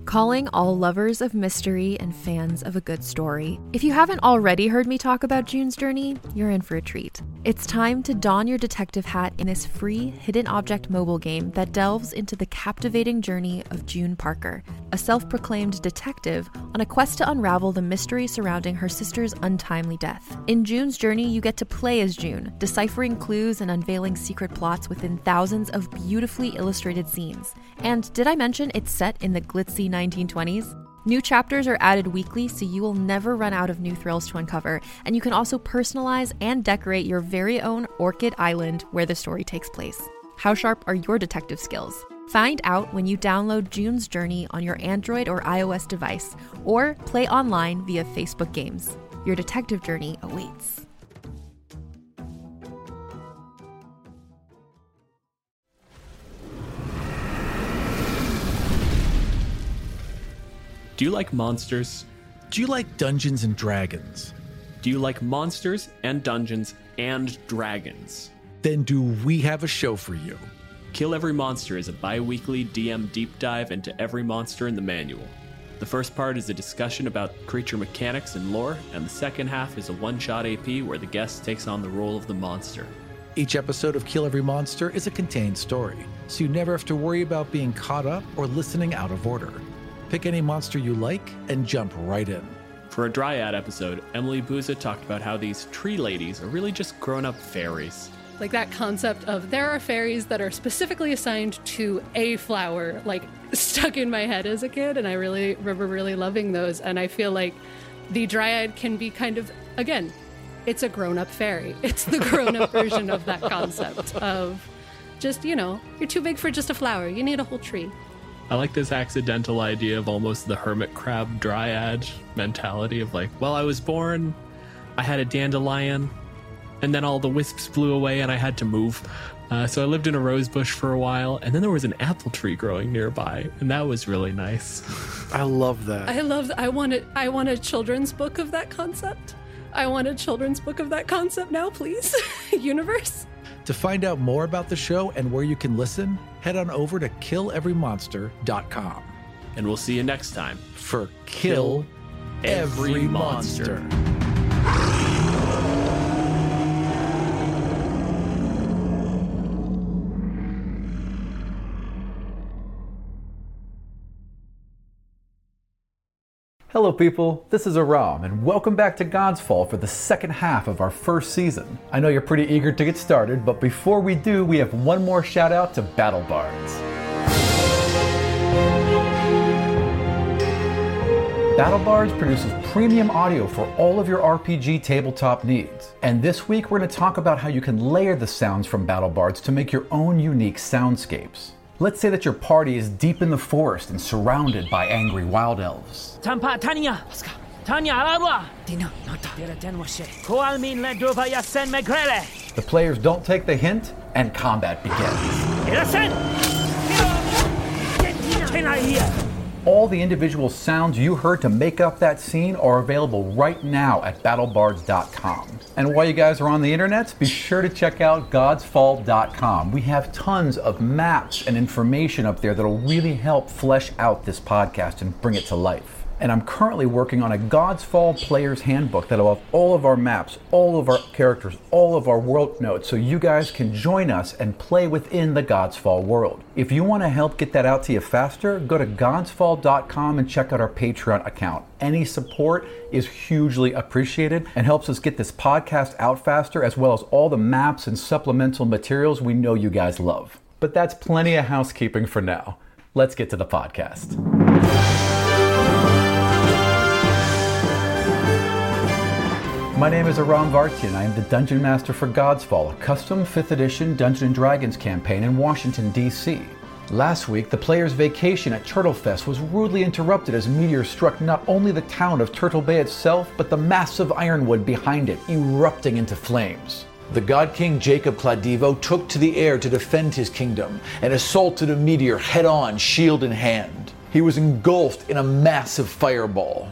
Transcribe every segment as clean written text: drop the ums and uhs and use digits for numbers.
Calling all lovers of mystery and fans of a good story. If you haven't already heard me talk about June's Journey, you're in for a treat. It's time to don your detective hat in this free hidden object mobile game that delves into the captivating journey of June Parker, a self-proclaimed detective on a quest to unravel the mystery surrounding her sister's untimely death. In June's Journey, you get to play as June, deciphering clues and unveiling secret plots within thousands of beautifully illustrated scenes. And did I mention it's set in the glitzy 1920s? New chapters are added weekly, so you will never run out of new thrills to uncover, and you can also personalize and decorate your very own Orchid Island where the story takes place. How sharp are your detective skills? Find out when you download June's Journey on your Android or iOS device, or play online via Facebook Games. Your detective journey awaits. Do you like monsters? Do you like Dungeons and Dragons? Do you like monsters and Dungeons and Dragons? Then do we have a show for you. Kill Every Monster is a bi-weekly DM deep dive into every monster in the manual. The first part is a discussion about creature mechanics and lore, and the second half is a one-shot AP where the guest takes on the role of the monster. Each episode of Kill Every Monster is a contained story, so you never have to worry about being caught up or listening out of order. Pick any monster you like and jump right in. For a Dryad episode, Emily Buza talked about how these tree ladies are really just grown-up fairies. Like that concept of there are fairies that are specifically assigned to a flower, like stuck in my head as a kid, and I really remember really loving those. And I feel like the Dryad can be kind of, again, it's a grown-up fairy. It's the grown-up version of that concept of just, you're too big for just a flower. You need a whole tree. I like this accidental idea of almost the hermit crab dryad mentality of like, well, I was born, I had a dandelion, and then all the wisps flew away and I had to move. So I lived in a rose bush for a while, and then there was an apple tree growing nearby, and that was really nice. I love that. I want a children's book of that concept. I want a children's book of that concept now, please. Universe. To find out more about the show and where you can listen, head on over to killeverymonster.com. And we'll see you next time for Kill Every Monster. Hello people, this is Aram, and welcome back to God's Fall for the second half of our first season. I know you're pretty eager to get started, but before we do, we have one more shout out to BattleBards. BattleBards produces premium audio for all of your RPG tabletop needs. And this week we're going to talk about how you can layer the sounds from BattleBards to make your own unique soundscapes. Let's say that your party is deep in the forest and surrounded by angry wild elves. The players don't take the hint, and combat begins. All the individual sounds you heard to make up that scene are available right now at battlebards.com. And while you guys are on the internet, be sure to check out godsfall.com. We have tons of maps and information up there that'll really help flesh out this podcast and bring it to life. And I'm currently working on a God's Fall Player's Handbook that'll have all of our maps, all of our characters, all of our world notes, so you guys can join us and play within the God's Fall world. If you want to help get that out to you faster, go to godsfall.com and check out our Patreon account. Any support is hugely appreciated and helps us get this podcast out faster, as well as all the maps and supplemental materials we know you guys love. But that's plenty of housekeeping for now. Let's get to the podcast. My name is Aram Vartian. I am the Dungeon Master for God's Fall, a custom 5th edition Dungeons & Dragons campaign in Washington, D.C. Last week, the player's vacation at Turtlefest was rudely interrupted as meteors struck not only the town of Turtle Bay itself, but the massive ironwood behind it, erupting into flames. The God King Jacob Cladivo took to the air to defend his kingdom and assaulted a meteor head-on, shield in hand. He was engulfed in a massive fireball.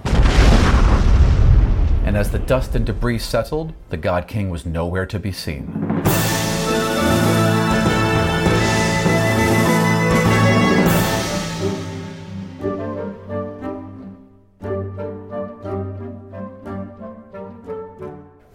And as the dust and debris settled, the God King was nowhere to be seen.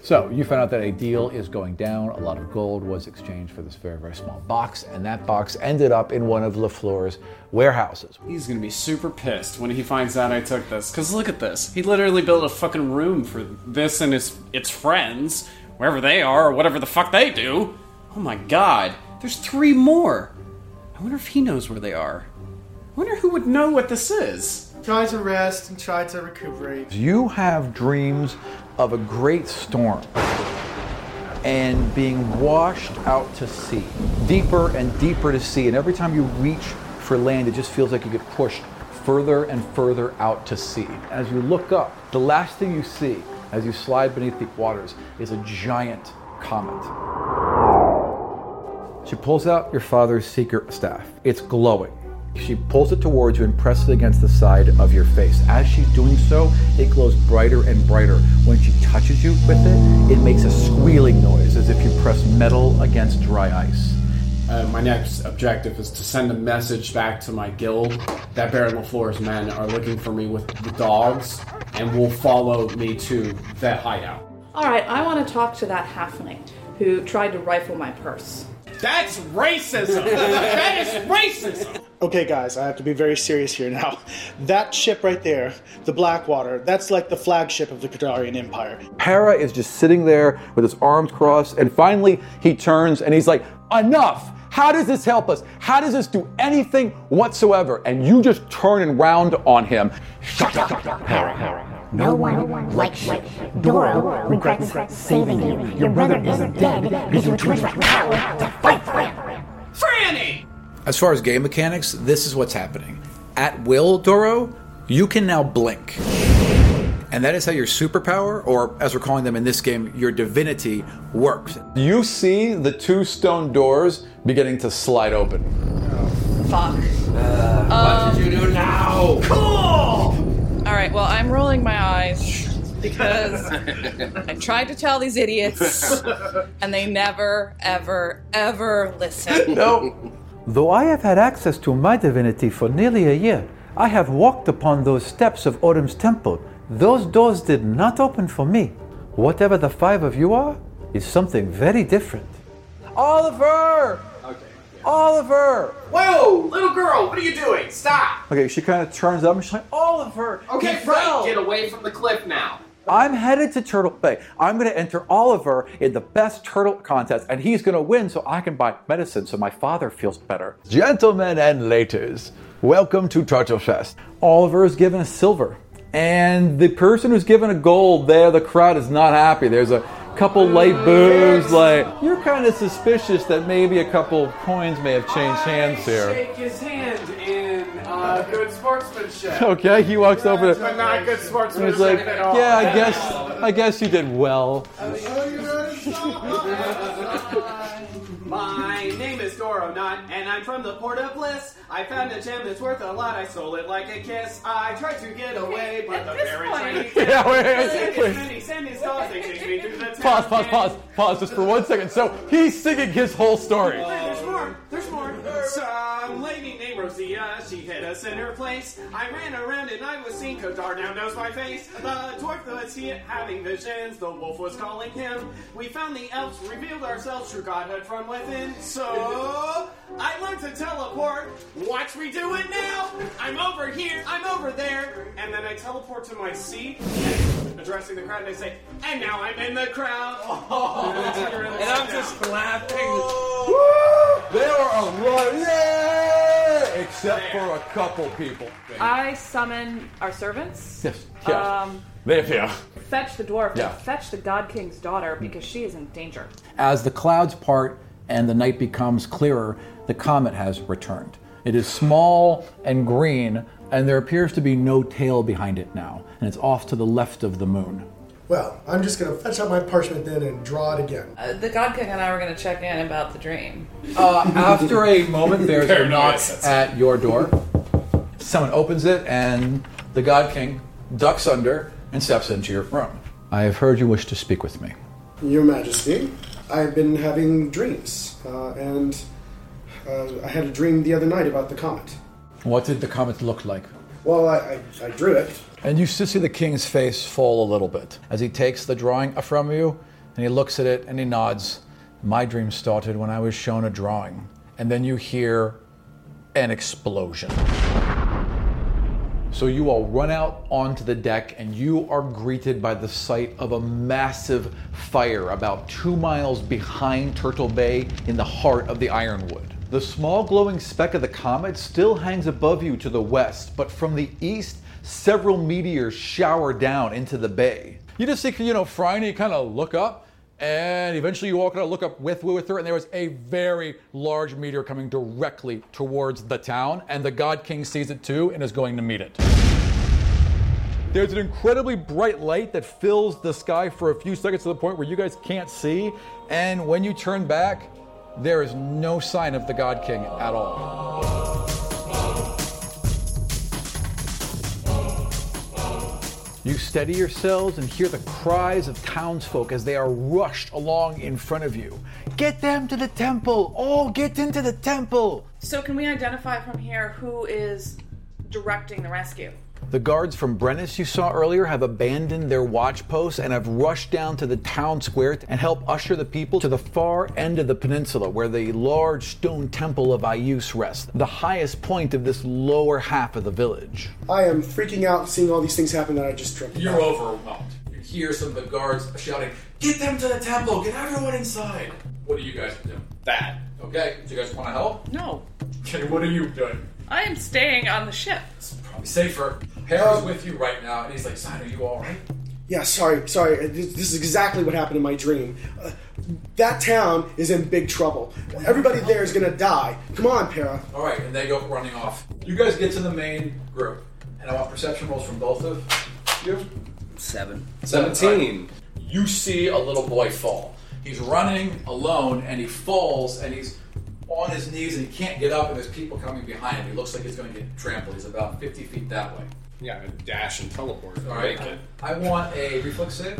So you found out that a deal is going down. A lot of gold was exchanged for this very, very small box, and that box ended up in one of LaFleur's warehouses. He's gonna be super pissed when he finds out I took this. Cause look at this. He literally built a fucking room for this and its friends, wherever they are or whatever the fuck they do. Oh my god. There's 3 more. I wonder if he knows where they are. I wonder who would know what this is. Try to rest and try to recuperate. You have dreams of a great storm and being washed out to sea, deeper and deeper to sea. And every time you reach for land, it just feels like you get pushed further and further out to sea. As you look up, the last thing you see as you slide beneath the waters is a giant comet. She pulls out your father's secret staff. It's glowing. She pulls it towards you and presses it against the side of your face. As she's doing so, it glows brighter and brighter. When she touches you with it, it makes a squealing noise as if you press metal against dry ice. My next objective is to send a message back to my guild that Baron LaFleur's men are looking for me with the dogs and will follow me to that hideout. Alright, I want to talk to that halfling who tried to rifle my purse. That's racism! That is racism! Okay, guys, I have to be very serious here now. That ship right there, the Blackwater, that's like the flagship of the Kadarian Empire. Para is just sitting there with his arms crossed, and finally he turns and he's like, enough! How does this help us? How does this do anything whatsoever? And you just turn and round on him. Shut up, Para. No one likes you. Doro regrets saving you. Your brother isn't dead. Gives you a twitch like power to fight for him. Franny! As far as game mechanics, this is what's happening. At will, Doro, you can now blink. And that is how your superpower, or as we're calling them in this game, your divinity, works. You see the 2 stone doors beginning to slide open. Fuck. What did you do now? Cool! Alright, well, I'm rolling my eyes because I tried to tell these idiots and they never, ever, ever listen. No. Though I have had access to my divinity for nearly a year, I have walked upon those steps of Odin's temple. Those doors did not open for me. Whatever the 5 of you are, is something very different. Oliver! Okay. Oliver! Whoa! Little girl, what are you doing? Stop! Okay, she kind of turns up and she's like, Oliver! Okay, he right, fell." get away from the cliff now. I'm headed to Turtle Bay. I'm going to enter Oliver in the best turtle contest, and he's going to win so I can buy medicine so my father feels better. Gentlemen and ladies, welcome to Turtle Fest. Oliver is given a silver. And the person who's given a gold there, the crowd is not happy. There's a couple light boos, like, you're kind of suspicious that maybe a couple coins may have changed hands here. Shake his hand in good sportsmanship. Okay, he walks over to... But not good And sportsmanship he's like, at all. yeah, I guess you did well. My name is Doro Knot, and I'm from the Port of Bliss. I found a gem that's worth a lot. I stole it like a kiss. I tried to get away, but the parents Yeah, wait. Pause, just for 1 second. So he's singing his whole story. There's more. Some lady named Rosia, she hid us in her place. I ran around and I was seen, Kodar now knows my face. The dwarf was here having visions, the wolf was calling him. We found the elves, revealed ourselves, true godhood from within. So, I learned to teleport. Watch me do it now. I'm over here, I'm over there. And then I teleport to my seat, addressing the crowd, and I say, and now I'm in the crowd. And I'm just clapping. There are a lot, yay! Except for a couple people. I summon our servants. Yes. There. Fetch the dwarf Yeah. and fetch the God King's daughter because she is in danger. As the clouds part and the night becomes clearer, the comet has returned. It is small and green, and there appears to be no tail behind it now, and it's off to the left of the moon. Well, I'm just going to fetch out my parchment then and draw it again. The God King and I were going to check in about the dream. After a moment, there's a knock Paranoia. at your door. Someone opens it, and the God King ducks under and steps into your room. I have heard you wish to speak with me. Your Majesty, I've been having dreams, and I had a dream the other night about the comet. What did the comet look like? Well, I drew it. And you still see the king's face fall a little bit. As he takes the drawing from you, And he looks at it and he nods. My dream started when I was shown a drawing. And then you hear an explosion. So you all run out onto the deck and you are greeted by the sight of a massive fire about 2 miles behind Turtle Bay in the heart of the Ironwood. The small glowing speck of the comet still hangs above you to the west, but from the east, several meteors shower down into the bay. You just see, Phryne kind of look up, and eventually you all kind of look up with her, and there was a very large meteor coming directly towards the town, and the God King sees it too and is going to meet it. There's an incredibly bright light that fills the sky for a few seconds to the point where you guys can't see, and when you turn back, there is no sign of the God King at all. You steady yourselves and hear the cries of townsfolk as they are rushed along in front of you. Get them to the temple! All get into the temple! So can we identify from here who is directing the rescue? The guards from Brennus you saw earlier have abandoned their watch posts and have rushed down to the town square and help usher the people to the far end of the peninsula where the large stone temple of Ius rests, the highest point of this lower half of the village. I am freaking out seeing all these things happen that I just dreamt about. You're overwhelmed. You hear some of the guards shouting, "Get them to the temple! Get everyone inside!" What are you guys doing? That. Okay, do you guys want to help? No. Okay, what are you doing? I am staying on the ship. It's probably safer. Harry's with you right now, and he's like, "Sign, are you all right?" Yeah, sorry. This is exactly what happened in my dream. That town is in big trouble. Everybody there is going to die. Come on, Para. All right, and they go running off. You guys get to the main group, and I want perception rolls from both of you. 17. You see a little boy fall. He's running alone, and he falls, and he's on his knees, and he can't get up, and there's people coming behind him. He looks like he's going to get trampled. He's about 50 feet that way. Yeah, dash and teleport. All right. I want a reflex save.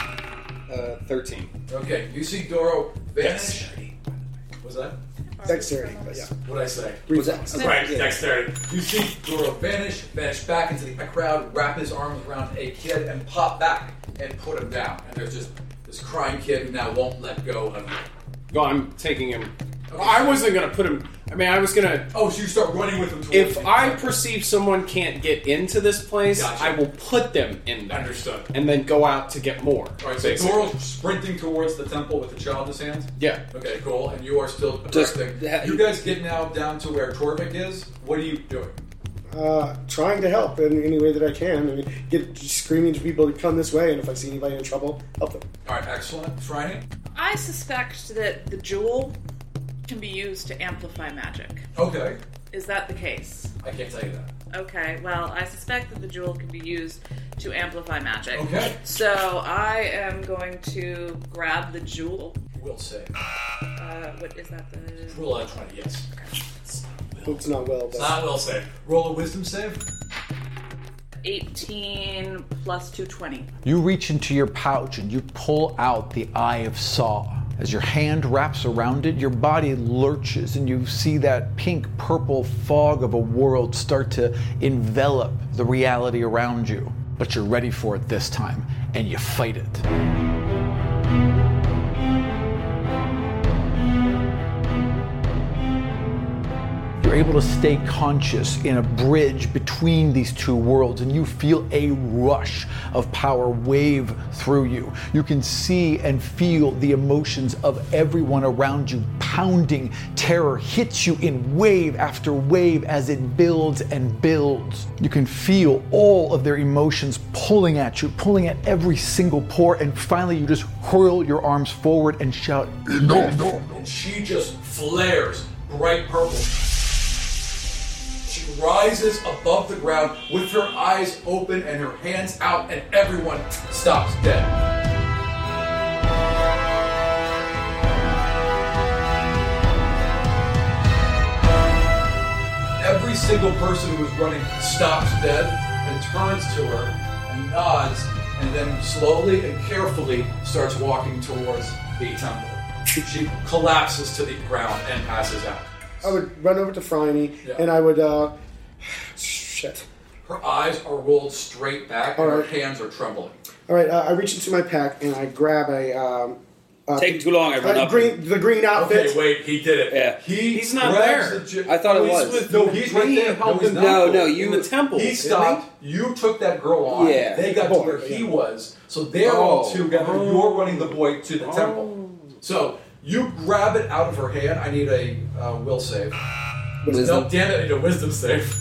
13. Okay, you see Doro vanish. What's that? Dexterity, but yeah. What did I say? Reflex. Right, dexterity. You see Doro vanish back into the crowd, wrap his arms around a kid, and pop back and put him down. And there's just this crying kid who now won't let go of you. Well, I'm taking him. I wasn't going to put him... I was going to... Oh, so you start running with him towards If him. I perceive someone can't get into this place, Gotcha. I will put them in there. Understood. And then go out to get more. All right, so Doro's sprinting towards the temple with the child in his hands? Yeah. Okay, cool. And you are still Just- directing. You guys get now down to where Torvik is. What are you doing? Trying to help in any way that I can. I mean, get screaming to people to come this way, and if I see anybody in trouble, help them. All right, excellent. Phryne? I suspect that the jewel can be used to amplify magic. Okay. Is that the case? I can't tell you that. Okay, well, I suspect that the jewel can be used to amplify magic. Okay. So I am going to grab the jewel. Will save. What is that? The Roll out 20, yes. It's not well, It's but... not will save. Roll a wisdom save. 18 plus 220. You reach into your pouch and you pull out the Eye of Saw. As your hand wraps around it, your body lurches and you see that pink-purple fog of a world start to envelop the reality around you. But you're ready for it this time, and you fight it. You're able to stay conscious in a bridge between these two worlds, and you feel a rush of power wave through you. You can see and feel the emotions of everyone around you pounding. Terror hits you in wave after wave as it builds and builds. You can feel all of their emotions pulling at you, pulling at every single pore, and finally you just hurl your arms forward and shout, "Enough!" And she just flares bright purple. She rises above the ground with her eyes open and her hands out, and everyone stops dead. Every single person who is running stops dead and turns to her and nods, and then slowly and carefully starts walking towards the temple. She collapses to the ground and passes out. I would run over to Phryne, and I would, shit. Her eyes are rolled straight back, and her hands are trembling. All right, I reach into my pack and I grab a. Taking too long, I run up. The green outfit. Okay, wait, he did it. Yeah. He's not there. I thought it was. No, he's right there. No, you in the temple. He stopped. You took that girl on. Yeah. They got to where he was. So they're all together. You're running the boy to the temple. So you grab it out of her hand. I need a will save. Wisdom. No, damn it, I need a wisdom save.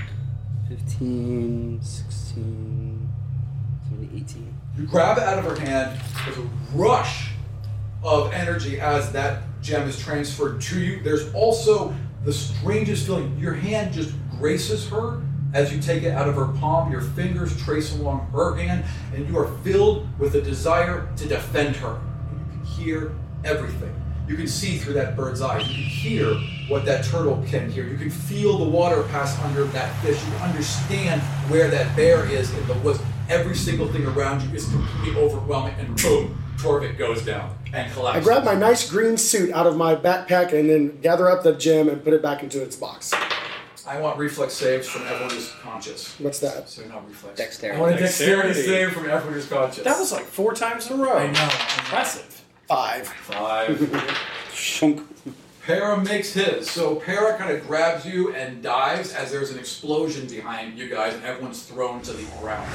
15, 16, 17, 18. You grab it out of her hand. There's a rush of energy as that gem is transferred to you. There's also the strangest feeling. Your hand just graces her as you take it out of her palm. Your fingers trace along her hand, and you are filled with a desire to defend her. And you can hear everything. You can see through that bird's eye. You can hear what that turtle can hear. You can feel the water pass under that fish. You can understand where that bear is in the woods. Every single thing around you is completely overwhelming, and boom, Torvik goes down and collapses. I grab my nice green suit out of my backpack and then gather up the gem and put it back into its box. I want reflex saves from everyone who's conscious. What's that? So not reflex. Dexterity. I want a dexterity save from everyone who's conscious. That was like 4 times in a row. I know. Impressive. 5. Shunk. Para makes his. So Para kind of grabs you and dives as there's an explosion behind you guys and everyone's thrown to the ground.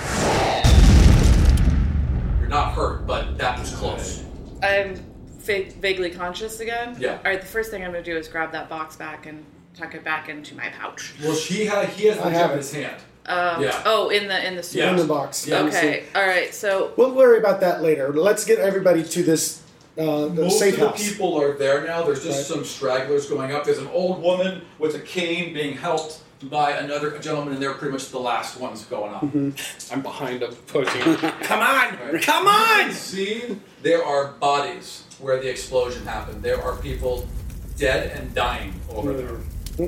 You're not hurt, but that was close. I'm vaguely conscious again? Yeah. All right, the first thing I'm going to do is grab that box back and tuck it back into my pouch. Well, he has the gem in his hand. Yeah. Oh, in the suit. Yeah. In the box. Yeah. Okay. All right. So We'll worry about that later. Let's get everybody to this Most safe of the house. people are there now. There's just some stragglers going up. There's an old woman with a cane being helped by another gentleman, and they're pretty much the last ones going up. I'm behind him, pushing. Come on! Right. Come You on! can see there are bodies where the explosion happened. There are people dead and dying over there.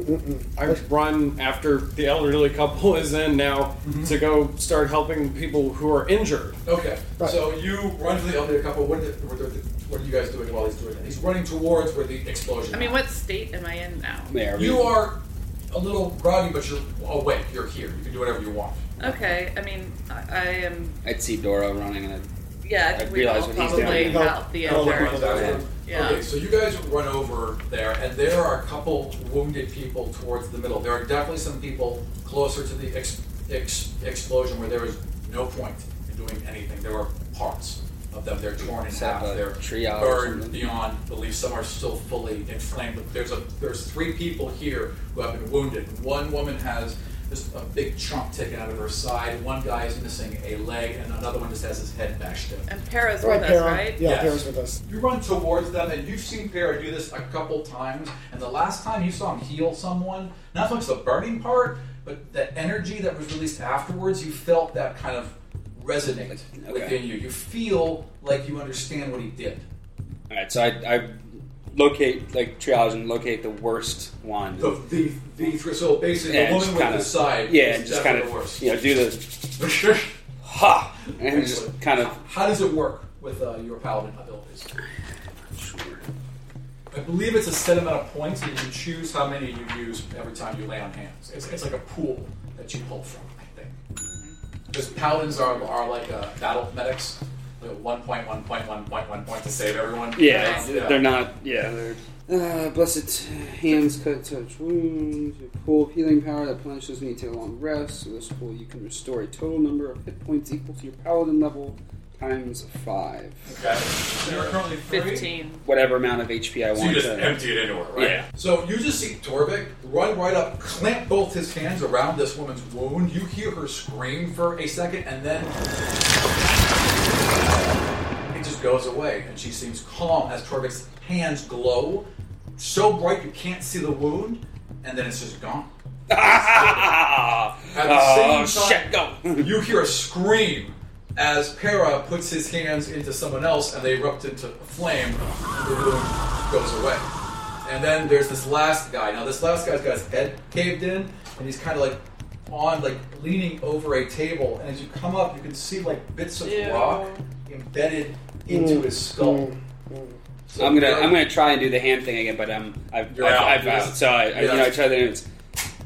I run after the elderly couple is in now to go start helping people who are injured. Okay, Right. so you run to the elderly couple. What are you guys doing while he's doing it? He's running towards where the explosion I mean, happened. what state am I in now? There. You are a little groggy, but you're awake. You're here. You can do whatever you want. Okay. I mean, I am. I'd see Doro running and Yeah, I think we realize all what he's probably doing. help the Oh, injured. runs after. Yeah. Okay, so you guys run over there, and there are a couple wounded people towards the middle. There are definitely some people closer to the explosion where there is no point in doing anything. There are parts of them. They're torn in Set half. up a They're triage or burned something. beyond belief. Some are still fully inflamed. But there's 3 people here who have been wounded. One woman has just a big chunk taken out of her side. One guy is missing a leg, and another one just has his head bashed in. And Para's Right, with Para. us, right? Yeah, Yes. Para's with us. You run towards them, and you've seen Para do this a couple times. And the last time you saw him heal someone, not so much the burning part, but the energy that was released afterwards, you felt that kind of resonate Okay. within you. You feel like you understand what he did. All right, so I locate, triage and locate the worst one. So basically, Yeah, the just woman with kinda- the side Yeah, is and just kind definitely of, worse. do the ha, and just kind of. How does it work with your paladin abilities? I believe it's a set amount of points, and you can choose how many you use every time you lay on hands. It's like a pool that you pull from, I think. Because paladins are like battle medics. Like 1 point, 1 point, 1 point, 1 point to save everyone. Yeah, they're not. Yeah, they're. Blessed hands cut touch wounds. A pool of healing power that punishes when you take a long rest. So this pool you can restore a total number of hit points equal to your paladin level times 5. Okay. So you're currently 15. Whatever amount of HP I So want you just to. empty it into her, right? Yeah. So you just see Torvik run right up, clamp both his hands around this woman's wound. You hear her scream for a second, and then it just goes away, and she seems calm as Torvik's hands glow, so bright you can't see the wound, and then it's just gone. At the same time, go! you hear a scream as Para puts his hands into someone else and they erupt into a flame and the wound goes away. And then there's this last guy. Now this last guy's got his head caved in and he's kind of leaning over a table, and as you come up you can see bits of rock embedded into his skull. So I'm gonna try and do the hand thing again, but I've You're out. out. So I try the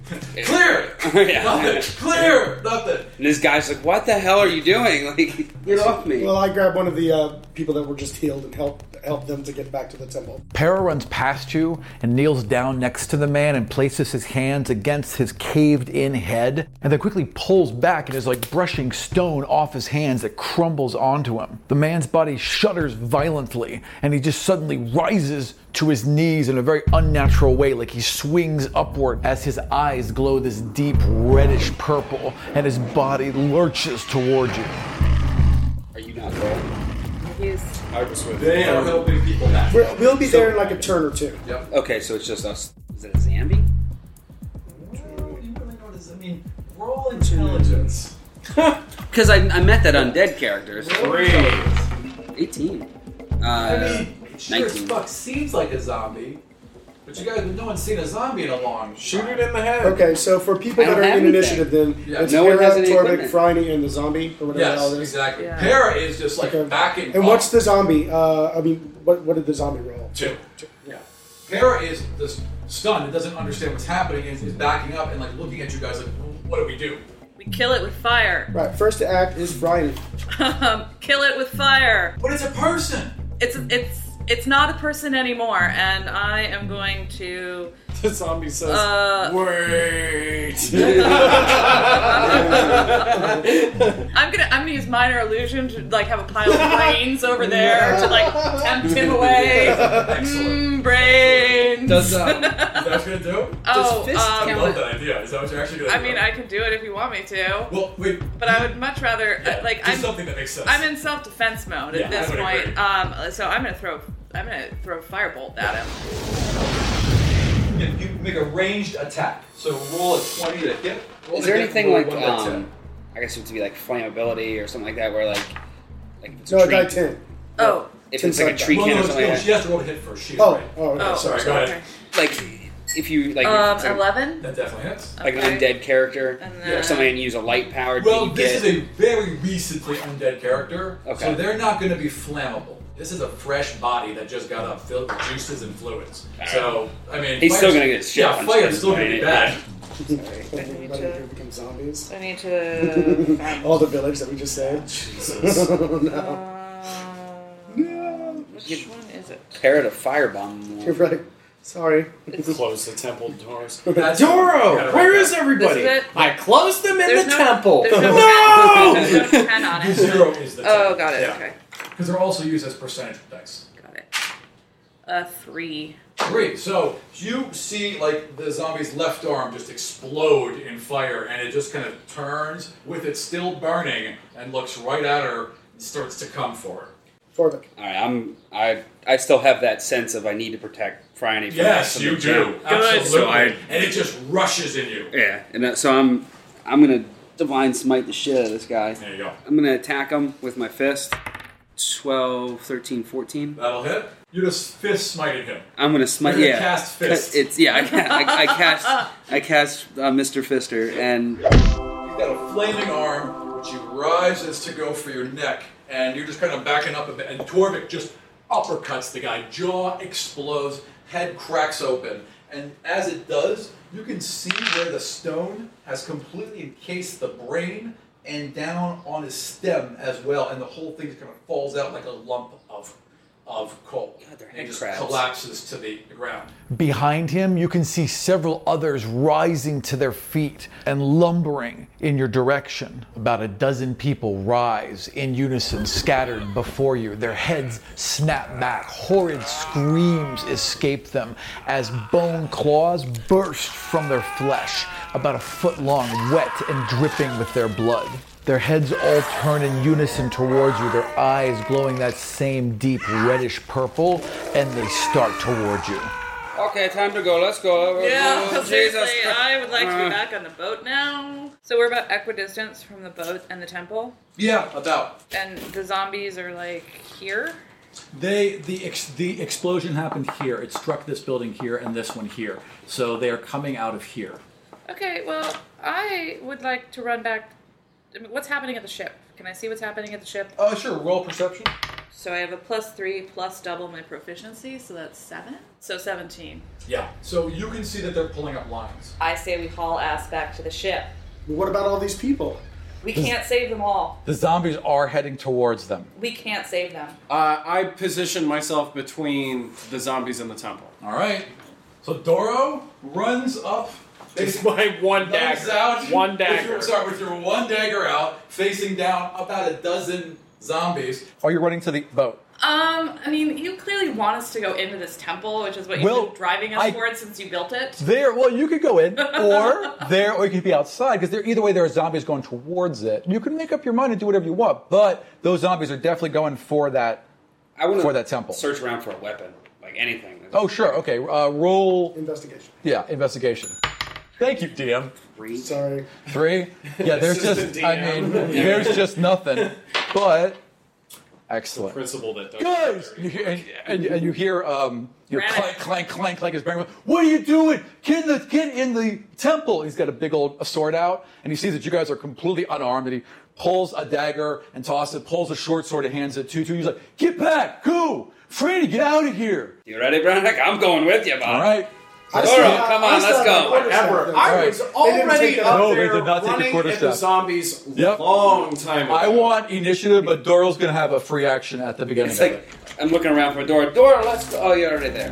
Clear! Yeah. Nothing! Clear! Nothing! And this guy's like, "What the hell are you doing? Like, get off me!" Well, I grabbed one of the people that were just healed and help them to get back to the temple. Para runs past you and kneels down next to the man and places his hands against his caved-in head, and then quickly pulls back and is like brushing stone off his hands that crumbles onto him. The man's body shudders violently, and he just suddenly rises to his knees in a very unnatural way, like he swings upward as his eyes glow this deep reddish purple, and his body lurches towards you. Are you not there? I was with They are helping people back. We'll be there in like a turn or two. Yep. Okay, so it's just us. Is it a Zambi? You really know what is, I mean, roll intelligence. Because I met that undead character. So 18. I mean, sure as 19. fuck seems like a zombie, but you guys, no one's seen a zombie in a long time. Shoot it in the head. Okay, so for people I that don't are have in anything. initiative, then Yeah. it's No one Hera, has any Torvik, equipment. Phryne, and the zombie, or whatever the hell Yes, it is. exactly. Yeah. Para is just like Okay. backing And up. what's the zombie? I mean, what did the zombie roll? 2? Yeah. Para is just stunned and doesn't understand what's happening and is backing up and like looking at you guys like, what do we do? We kill it with fire. Right, first to act is Phryne. Kill it with fire. But it's a person! It's not a person anymore, and I am going to. The zombie says, "Wait." I'm gonna use minor illusion to like have a pile of brains over there to like tempt him away. Excellent. Brains. Does Is that what you're gonna do? Oh, I love that idea. Is that what you're actually gonna I do? mean, I could do it if you want me to, Well, wait. but I would much rather like do I'm. something that makes sense. I'm in self-defense mode Yeah, at this I would point. agree. So I'm gonna throw a firebolt at him. You make a ranged attack. So roll a 20 to hit. Roll Is to there hit, anything roll like 1 to 10. I guess it would be like flammability or something like that, where like if it's a No, I tree, got 10. Oh. if it's like a Inside tree Well, can no, or something no, like she has to roll to hit first. She's Oh, right. okay. Sorry, go ahead. that. Like if you like, if it's 11. That definitely hits. like Okay. an undead character And or then- something and use a light powered. Well, you this get, is a very recently undead character, Okay. so they're not going to be flammable. This is a fresh body that just got up, filled with juices and fluids. So, I mean, He's still fire's- gonna get shit Yeah, on fire's his still going to be bad. Everybody here become zombies. I need to. All the village that we just saved. Jesus. Oh, no. Which one is it? Parrot a firebomb. You're right. Sorry. Close the temple doors. That's- Doro, you gotta where write is that. everybody? This is it? I closed them in There's the no- temple. there's no No! There's no 10 on The it. 0 is the 10. Oh, got it. Yeah. Okay, Because they're also used as percentage dice. got it. 3. 3. So you see like the zombie's left arm just explode in fire, and it just kind of turns with it still burning and looks right at her and starts to come for her. Torvik. All right, I still have that sense of I need to protect Phryne from Yes, from you the do. jump. Absolutely. So and it just rushes in you. Yeah, and so I'm gonna divine smite the shit out of this guy. There you go. I'm gonna attack him with my fist. 12, 13, 14. That'll hit. You're just fist smiting him. I'm gonna smite. You're gonna Yeah, cast fist. It's I cast Mr. Fister, and He's got a flaming arm, which he rises to go for your neck, and you're just kind of backing up a bit, and Torvik just uppercuts the guy. Jaw explodes, head cracks open, and as it does, you can see where the stone has completely encased the brain and down on his stem as well, and the whole thing kind of falls out like a lump of coal. God, they're and head just crabs. collapses to the ground. Behind him, you can see several others rising to their feet and lumbering in your direction. About a dozen people rise in unison, scattered before you. Their heads snap back. Horrid screams escape them as bone claws burst from their flesh, about a foot long, wet and dripping with their blood. Their heads all turn in unison towards you, their eyes glowing that same deep reddish purple, and they start towards you. okay, time to go. Let's go. Yeah, Jesus seriously, Christ. I would like to be back on the boat now. So we're about equidistance from the boat and the temple, Yeah, about. and the zombies are like here. The explosion happened here. It struck this building here and this one here. So they are coming out of here. Okay, well, I would like to run back. I mean, what's happening at the ship? Can I see what's happening at the ship? Sure. Roll perception. So I have a +3 plus double my proficiency, so that's 7. So 17. Yeah. So you can see that they're pulling up lines. I say we haul ass back to the ship. But what about all these people? We can't save them all. The zombies are heading towards them. We can't save them. I position myself between the zombies and the temple. All right. So Doro runs up. It's my one dagger. Out. One dagger. With your one dagger out, facing down about a dozen zombies. Are you running to the boat? I mean, you clearly want us to go into this temple, which is what you've been driving us towards since you built it. Well, you could go in, or you could be outside, because either way there are zombies going towards it. You can make up your mind and do whatever you want, but those zombies are definitely going for that temple. Search around for a weapon, like anything. Oh, sure, okay. Roll... Investigation. Yeah, investigation. Thank you, DM. 3. Sorry. 3? Yeah, there's there's just nothing, but... Excellent. Principle that guys, and you hear clank clank his brain. What are you doing? Get in the temple. He's got a big old sword out, and he sees that you guys are completely unarmed. And he pulls a dagger and tosses it. Pulls a short sword and hands it to you. He's like, "Get back, go, Freddy, get out of here." You ready, Brannick? I'm going with you, Bob. All right. Come on, let's go. Whatever. I was already up there running at the zombies long time ago. I want initiative, but Doro's going to have a free action at the beginning. It's like, I'm looking around for Dora. Dora, let's go. Oh, you're already there.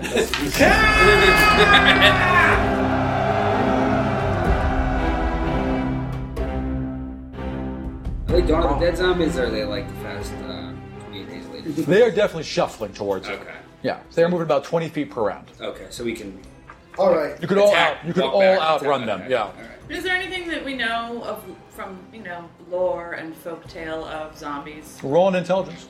Are they Dawn of the Dead zombies, or are they like the fast 28 days later? They are definitely shuffling towards you. Okay. Yeah, they're moving about 20 feet per round. Okay, so we can... All right. You could outrun them. Yeah. Right. Is there anything that we know of from lore and folktale of zombies? Roll an intelligence.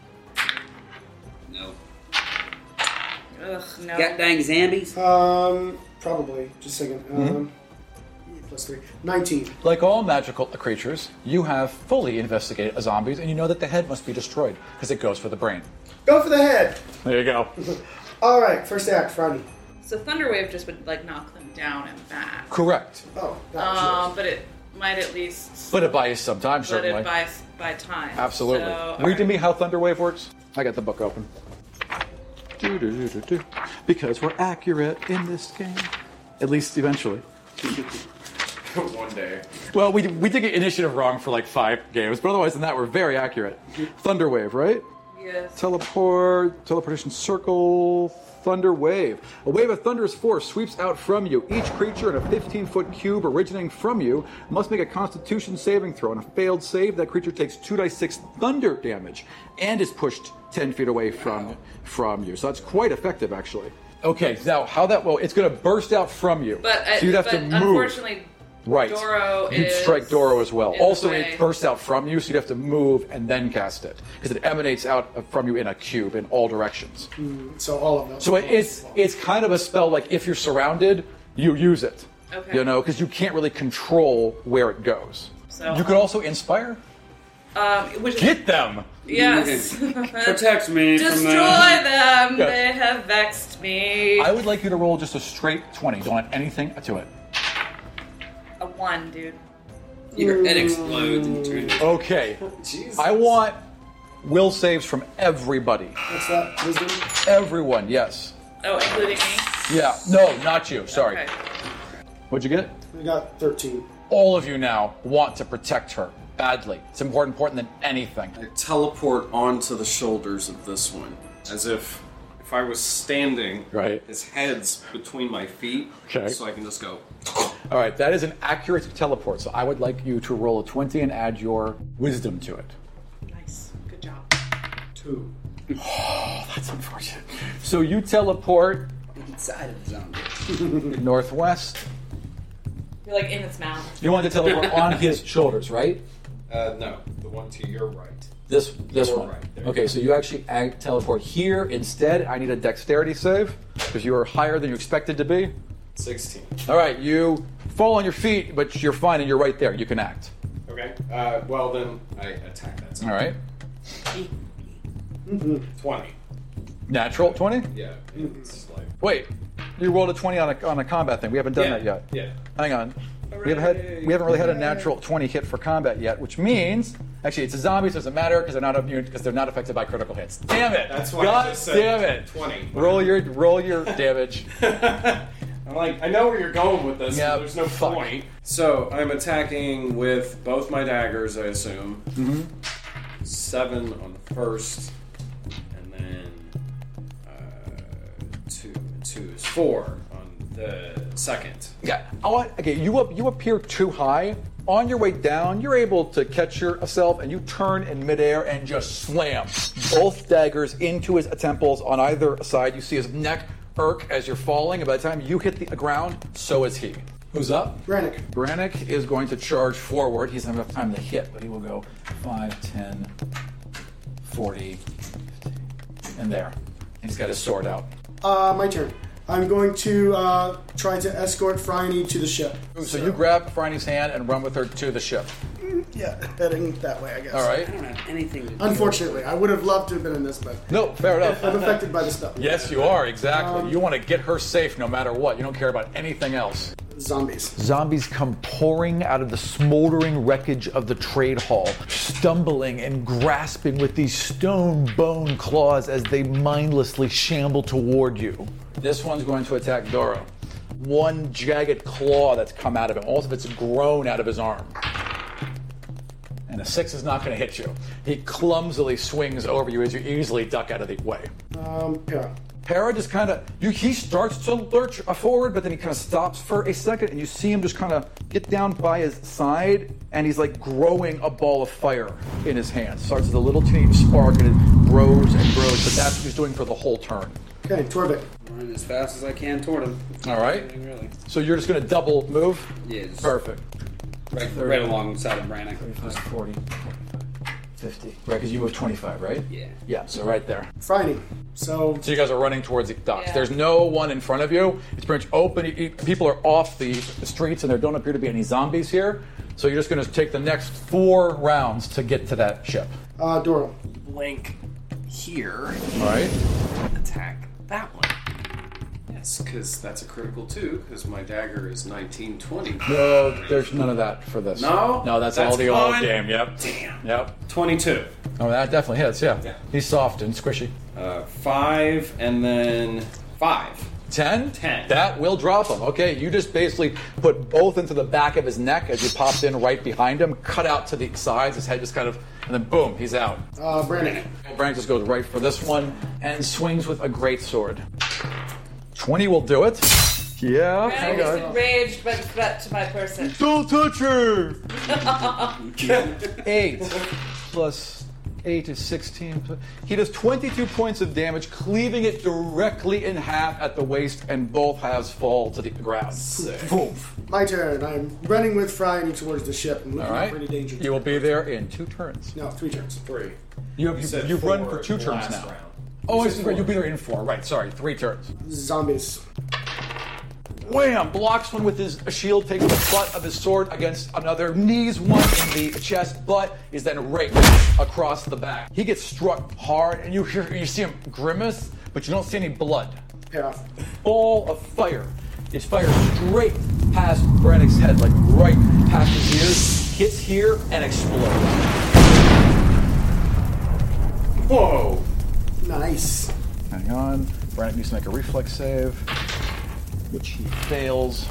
No. Ugh, no. Got dang zombies? Probably. Just a second. +3. 19. Like all magical creatures, you have fully investigated zombies, and you know that the head must be destroyed because it goes for the brain. Go for the head. There you go. All right. First act, Friday. So Thunderwave just would knock them down and back. Correct. Oh, but it might at least. But it buys some time, certainly. But it buys time. Absolutely. So, Read to me how Thunderwave works. I got the book open. Because we're accurate in this game, at least eventually. One day. Well, we did get initiative wrong for 5 games, but otherwise than that, we're very accurate. Thunderwave, right? Yes. Teleportation circle, thunder wave. A wave of thunderous force sweeps out from you. Each creature in a 15-foot cube originating from you must make a Constitution saving throw. On a failed save, that creature takes 2d6 thunder damage and is pushed 10 feet away from you. So that's quite effective, actually. Okay, now it's going to burst out from you. But so you'd have to move. Unfortunately, right. Doro You'd strike Doro as well. Also, it bursts out from you, so you'd have to move and then cast it. Because it emanates out from you in a cube in all directions. So all of them. So it's kind of a spell, like if you're surrounded, you use it. Okay. Because you can't really control where it goes. So, you could also inspire. Get them! Yes. Protect me from Destroy them. them. They have vexed me. I would like you to roll just a straight 20. Don't add anything to it. A 1, dude. Your head explodes and turns. Okay. Jesus. I want will saves from everybody. What's that? Wisdom? Everyone, yes. Oh, including me? Yeah. No, not you. Sorry. Okay. What'd you get? We got 13. All of you now want to protect her badly. It's more important than anything. I teleport onto the shoulders of this one, as if I was standing. Right. His head's between my feet, okay. So I can just go. All right, that is an accurate teleport. So I would like you to roll a 20 and add your wisdom to it. Nice. Good job. 2. Oh, that's unfortunate. So you teleport inside of the zombie. Northwest. You're in its mouth. You want to teleport on his shoulders, right? No, the one to your right. This one. Right, okay, so you actually teleport here instead. I need a dexterity save because you are higher than you expected to be. 16. All right, you fall on your feet, but you're fine and you're right there. You can act. Okay. Well, then I attack that side. All right. 20. Natural 20? Yeah. It's Wait, you rolled a 20 on a combat thing. We haven't done that yet. Yeah. Hang on. We haven't really had a natural 20 hit for combat yet, which means Actually, it's a zombie, so it doesn't matter because they're not immune because they're not affected by critical hits. Damn it! That's why I God just said damn it! 20. Roll your damage. I'm like, I know where you're going with this, Yep. but there's no point. So I'm attacking with both my daggers, I assume. Mm-hmm. 7 on the first, and then 2 is 4 on the second. Yeah. Okay, you appear too high. On your way down, you're able to catch yourself, and you turn in midair and just slam both daggers into his temples on either side. You see his neck irk as you're falling, and by the time you hit the ground, so is he. Who's up? Brannick. Brannick is going to charge forward. He doesn't have enough time to hit, but he will go 5, 10, 40, 50, and there. And he's got his sword out. My turn. I'm going to try to escort Phryne to the ship. So you grab Phryne's hand and run with her to the ship. Yeah, heading that way, I guess. All right. I don't have anything to do. Unfortunately, I would have loved to have been in this, but No, fair enough. I'm affected by the spell. Yes, you are, exactly. You want to get her safe no matter what. You don't care about anything else. Zombies. Zombies come pouring out of the smoldering wreckage of the trade hall, stumbling and grasping with these stone bone claws as they mindlessly shamble toward you. This one's going to attack Doro. One jagged claw that's come out of him. All of it's grown out of his arm. And a 6 is not going to hit you. He clumsily swings over you as you easily duck out of the way. Yeah. Para just kind of, he starts to lurch forward, but then he kind of stops for a second, and you see him just kind of get down by his side, and he's like growing a ball of fire in his hand. Starts as a little teeny spark, and it grows and grows, but that's what he's doing for the whole turn. Okay, Torvik. Run as fast as I can toward him. All right. Really. So you're just going to double move? Yeah. Just Perfect. right alongside of Brannick. 35, 40, 50. Right, because you move 25, right? Yeah. Yeah, so right there. Phryne. So So you guys are running towards the docks. Yeah. There's no one in front of you. It's pretty much open. People are off the streets, and there don't appear to be any zombies here. So you're just going to take the next 4 rounds to get to that ship. Doro. Blink here. All right. Attack that one. Yes, because that's a critical too, because my dagger is 19, 20. No, there's none of that for this. No? No, that's That's all the old fine. game. Yep. Damn. Yep. 22. Oh, that definitely hits. Yeah. Yeah. He's soft and squishy. 5 and then 5. 10? 10. That will drop him. Okay, you just basically put both into the back of his neck as you popped in right behind him, cut out to the sides, his head just kind of, and then boom, he's out. Brannick. Brannick just goes right for this one and swings with a great sword. 20 will do it. Yeah, hang Brannick is on. enraged by the threat to my person. Don't touch her! 8 plus 8 is 16. He does 22 points of damage, cleaving it directly in half at the waist, and both halves fall to the ground. Boom. My turn. I'm running with Phryne towards the ship and All looking right. for any danger. You will be there in 2 turns. No, 3 turns. 3. You've run for 2 turns now. Round. Oh, I see, right, you'll be there in 4. Right, sorry, 3 turns. Zombies. Wham! Blocks one with his shield, takes the butt of his sword against another, knees one in the chest, but is then raked across the back. He gets struck hard, and you see him grimace, but you don't see any blood. Pay off. Ball of fire is fired straight past Brannick's head, like right past his ears, hits here and explodes. Whoa! Nice. Hang on. Brannick needs to make a reflex save, which he fails.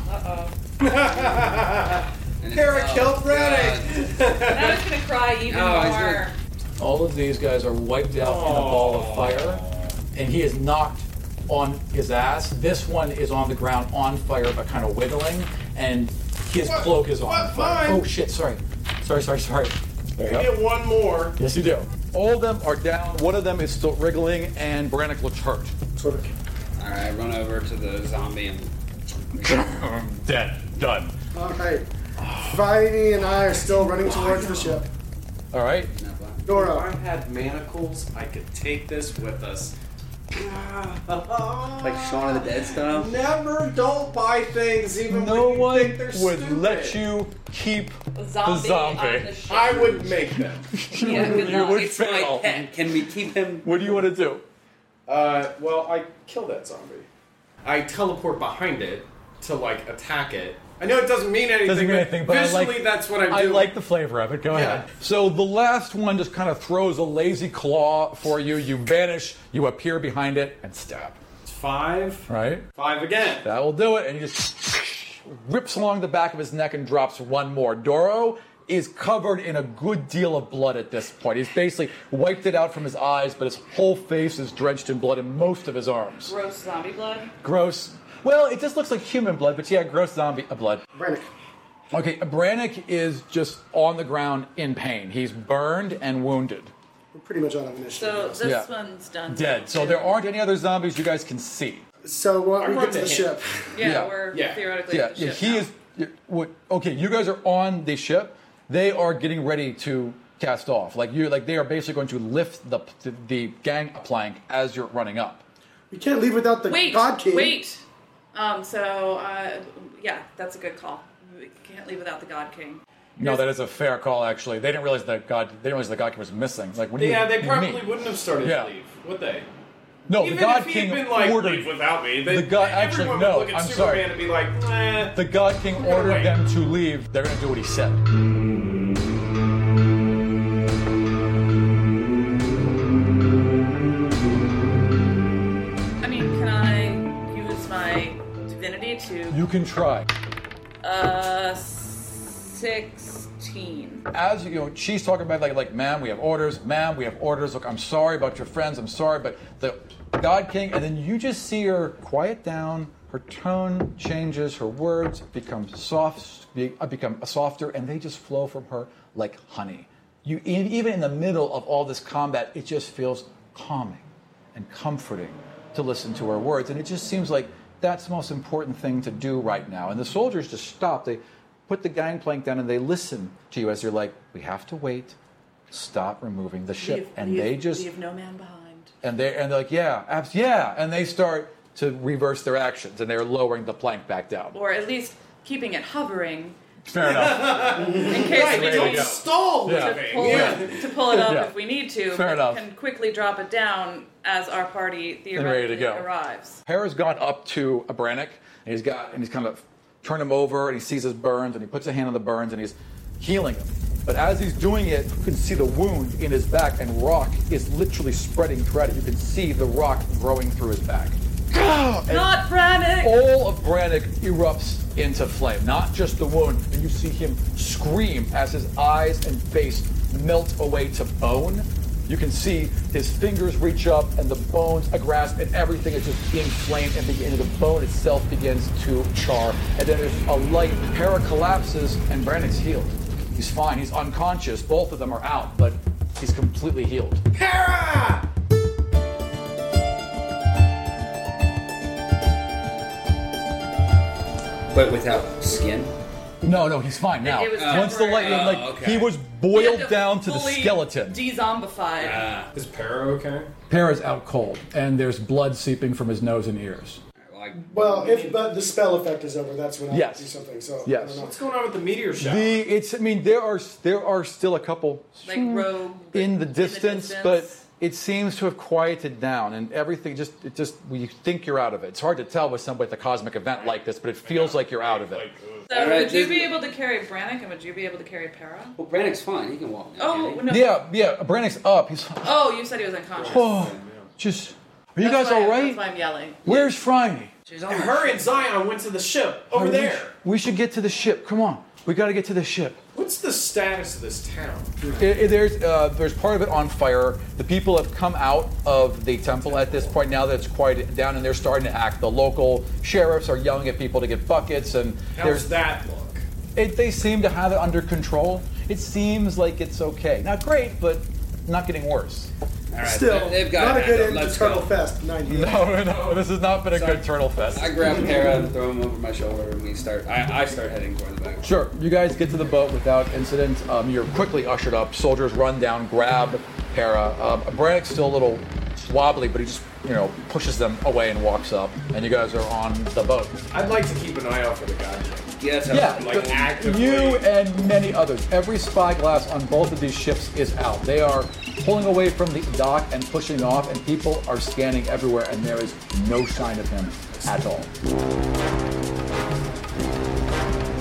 Kara killed Brannick! Now he's gonna cry even more. All of these guys are wiped out in a ball of fire, and he is knocked on his ass. This one is on the ground on fire, but kind of wiggling, and his cloak is on fire. Mine? Oh shit! Sorry. There you go. Get one more. Yes, you do. All of them are down. One of them is still wriggling, and Brannick looks hurt. Torvik. Alright, run over to the zombie and. Dead. Done. Alright. Phryne and I are still running towards the ship. All right. If Doro. I had manacles, I could take this with us. Like Shaun of the Dead style? Never don't buy things even No when you one think they're would stupid. let you keep The zombie. zombie. On the ship. I would make them. Yeah, good You luck. would It's fail. my pet. Can we keep him? What do you want to do? Well, I kill that zombie. I teleport behind it to like attack it, I know it doesn't mean anything. Doesn't mean anything, but visually, that's what I'm I doing. like the flavor of it. Go ahead. So the last one just kind of throws a lazy claw for you. You vanish. You appear behind it and stab. It's 5. Right. 5 again. That will do it. And he just rips along the back of his neck and drops one more. Doro is covered in a good deal of blood at this point. He's basically wiped it out from his eyes, but his whole face is drenched in blood and most of his arms. Gross zombie blood? Gross. Well, it just looks like human blood, but yeah, gross zombie blood. Brannick. Okay, Brannick is just on the ground in pain. He's burned and wounded. We're pretty much out of initiative. So this one's done. Dead. So there aren't any other zombies you guys can see. So we get to the ship. Yeah, we're theoretically at the ship he now. is. Okay, you guys are on the ship. They are getting ready to cast off. They are basically going to lift the gangplank as you're running up. We can't leave without the God King. Wait. Yeah, that's a good call. We can't leave without the God King. No, that is a fair call. Actually, they didn't realize the God King was missing. Like, what do you? They probably mean? wouldn't have started to leave, would they? No, Even the God if King he'd been like, ordered. leave without me. The God actually everyone no. would look at I'm Superman sorry. and be like, eh. The God King ordered them to leave. They're going to do what he said. I mean, can I use my divinity to? You can try. 16. As you know, she's talking about like, ma'am, we have orders. Ma'am, we have orders. Look, I'm sorry about your friends. I'm sorry, but the God King, and then you just see her quiet down. Her tone changes. Her words become softer, and they just flow from her like honey. You even in the middle of all this combat, it just feels calming and comforting to listen to her words, and it just seems like that's the most important thing to do right now. And the soldiers just stop. They put the gangplank down and they listen to you as you're like, we have to wait. Stop removing the ship. They just leave no man behind. And they're like, yeah, and they start to reverse their actions and they're lowering the plank back down. Or at least keeping it hovering. Fair enough. In case we don't stall to pull it up if we need to. Fair enough. Can quickly drop it down as our party theoretically arrives. Hera's gone up to Brannick and he's kind of turned him over and he sees his burns and he puts a hand on the burns and he's healing him. But as he's doing it, you can see the wound in his back and rock is literally spreading throughout it. You can see the rock growing through his back. Not Brannick! All of Brannick erupts into flame, not just the wound. And you see him scream as his eyes and face melt away to bone. You can see his fingers reach up and the bones grasp and everything is just inflamed and the bone itself begins to char. And then there's a light. Hera collapses and Brannick's healed. He's fine. He's unconscious. Both of them are out, but he's completely healed. Hera! But without skin? No, he's fine now. It was Once the light, okay. he was boiled down to the fully skeleton. De-zombified. Is Para okay? Para's out cold, and there's blood seeping from his nose and ears. Well, but the spell effect is over, that's when I do something. So I don't know. What's going on with the meteor shower? There are still a couple Like rogue in the distance, but it seems to have quieted down, and everything you think you're out of it. It's hard to tell with somebody at a cosmic event like this, but it feels like you're out of it. So would you be able to carry Brannick and would you be able to carry Para? Well, Brannick's fine. He can walk. Oh, no. Yeah. Brannick's up. He's. Oh, you said he was unconscious. Oh, are you guys all right? That's why I'm yelling. Where's Phryne? Her and Zion went to the ship over there. We should get to the ship. Come on. We got to get to the ship. What's the status of this town? There's part of it on fire. The people have come out of the temple at this point now that it's quieted down, and they're starting to act. The local sheriffs are yelling at people to get buckets, and How's that look? They seem to have it under control. It seems like it's okay. Not great, but not getting worse. All right, Still, they've got not a good end to Let's Turtle go. Fest. 98. No, this has not been a good Turtle Fest. I grab Para and throw him over my shoulder, and I start heading toward the back. Sure. You guys get to the boat without incident. You're quickly ushered up. Soldiers run down, grab Para. Brannick's still a little wobbly, but he just pushes them away and walks up. And you guys are on the boat. I'd like to keep an eye out for the God King. Yes, actively. You and many others. Every spyglass on both of these ships is out. They are pulling away from the dock and pushing off, and people are scanning everywhere, and there is no sign of him at all.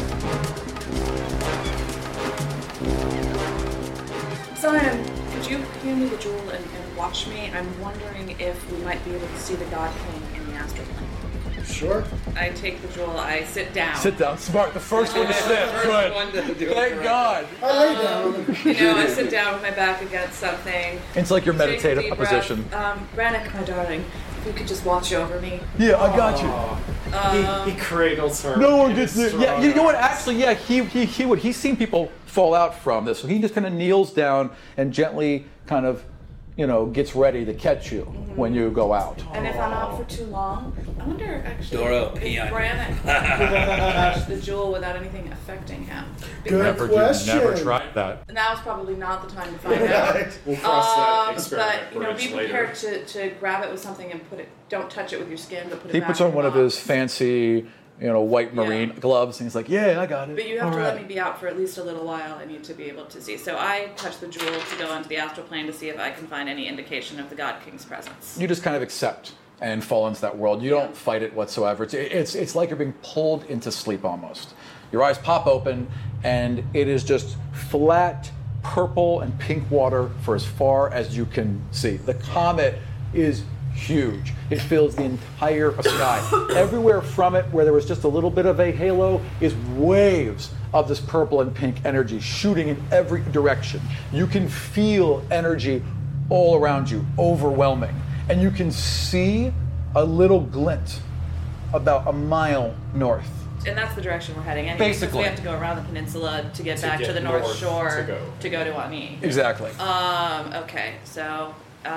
you hand me the jewel and watch me, I'm wondering if we might be able to see the God King in the astral plane. Sure. I take the jewel, I sit down. Sit down. Smart. The first one to sit. Good. Thank God. I lay down. I sit down with my back against something. It's like your Take a meditative deep position. breath. Brannick, my darling, if you could just watch over me. Yeah, I got you. He cradles her. No one gets it. Yeah, you know what? Actually, yeah, he would. He's seen people fall out from this, so he just kind of kneels down and gently kind of, gets ready to catch you when you go out. And if I'm out for too long, I wonder actually Doro, if pee on you. Brannick touched the jewel without anything affecting him. Good question. Never tried that. Now is probably not the time to find out. We'll cross that experiment But be bridge prepared later. to grab it with something and put it. Don't touch it with your skin, but put it He back puts in on the one of box. his fancy, white marine gloves, and he's like, "Yeah, I got it." But you have All to right. let me be out for at least a little while. I need to be able to see. So I touch the jewel to go onto the astral plane to see if I can find any indication of the God King's presence. You just kind of accept and fall into that world. You don't fight it whatsoever. It's like you're being pulled into sleep almost. Your eyes pop open, and it is just flat purple and pink water for as far as you can see. The comet is huge. It fills the entire sky. Everywhere from it, where there was just a little bit of a halo, is waves of this purple and pink energy shooting in every direction. You can feel energy all around you, overwhelming. And you can see a little glint about a mile north. And that's the direction we're heading anyway. Basically. We have to go around the peninsula to get back to the North Shore to go to Ani. Exactly. Okay, so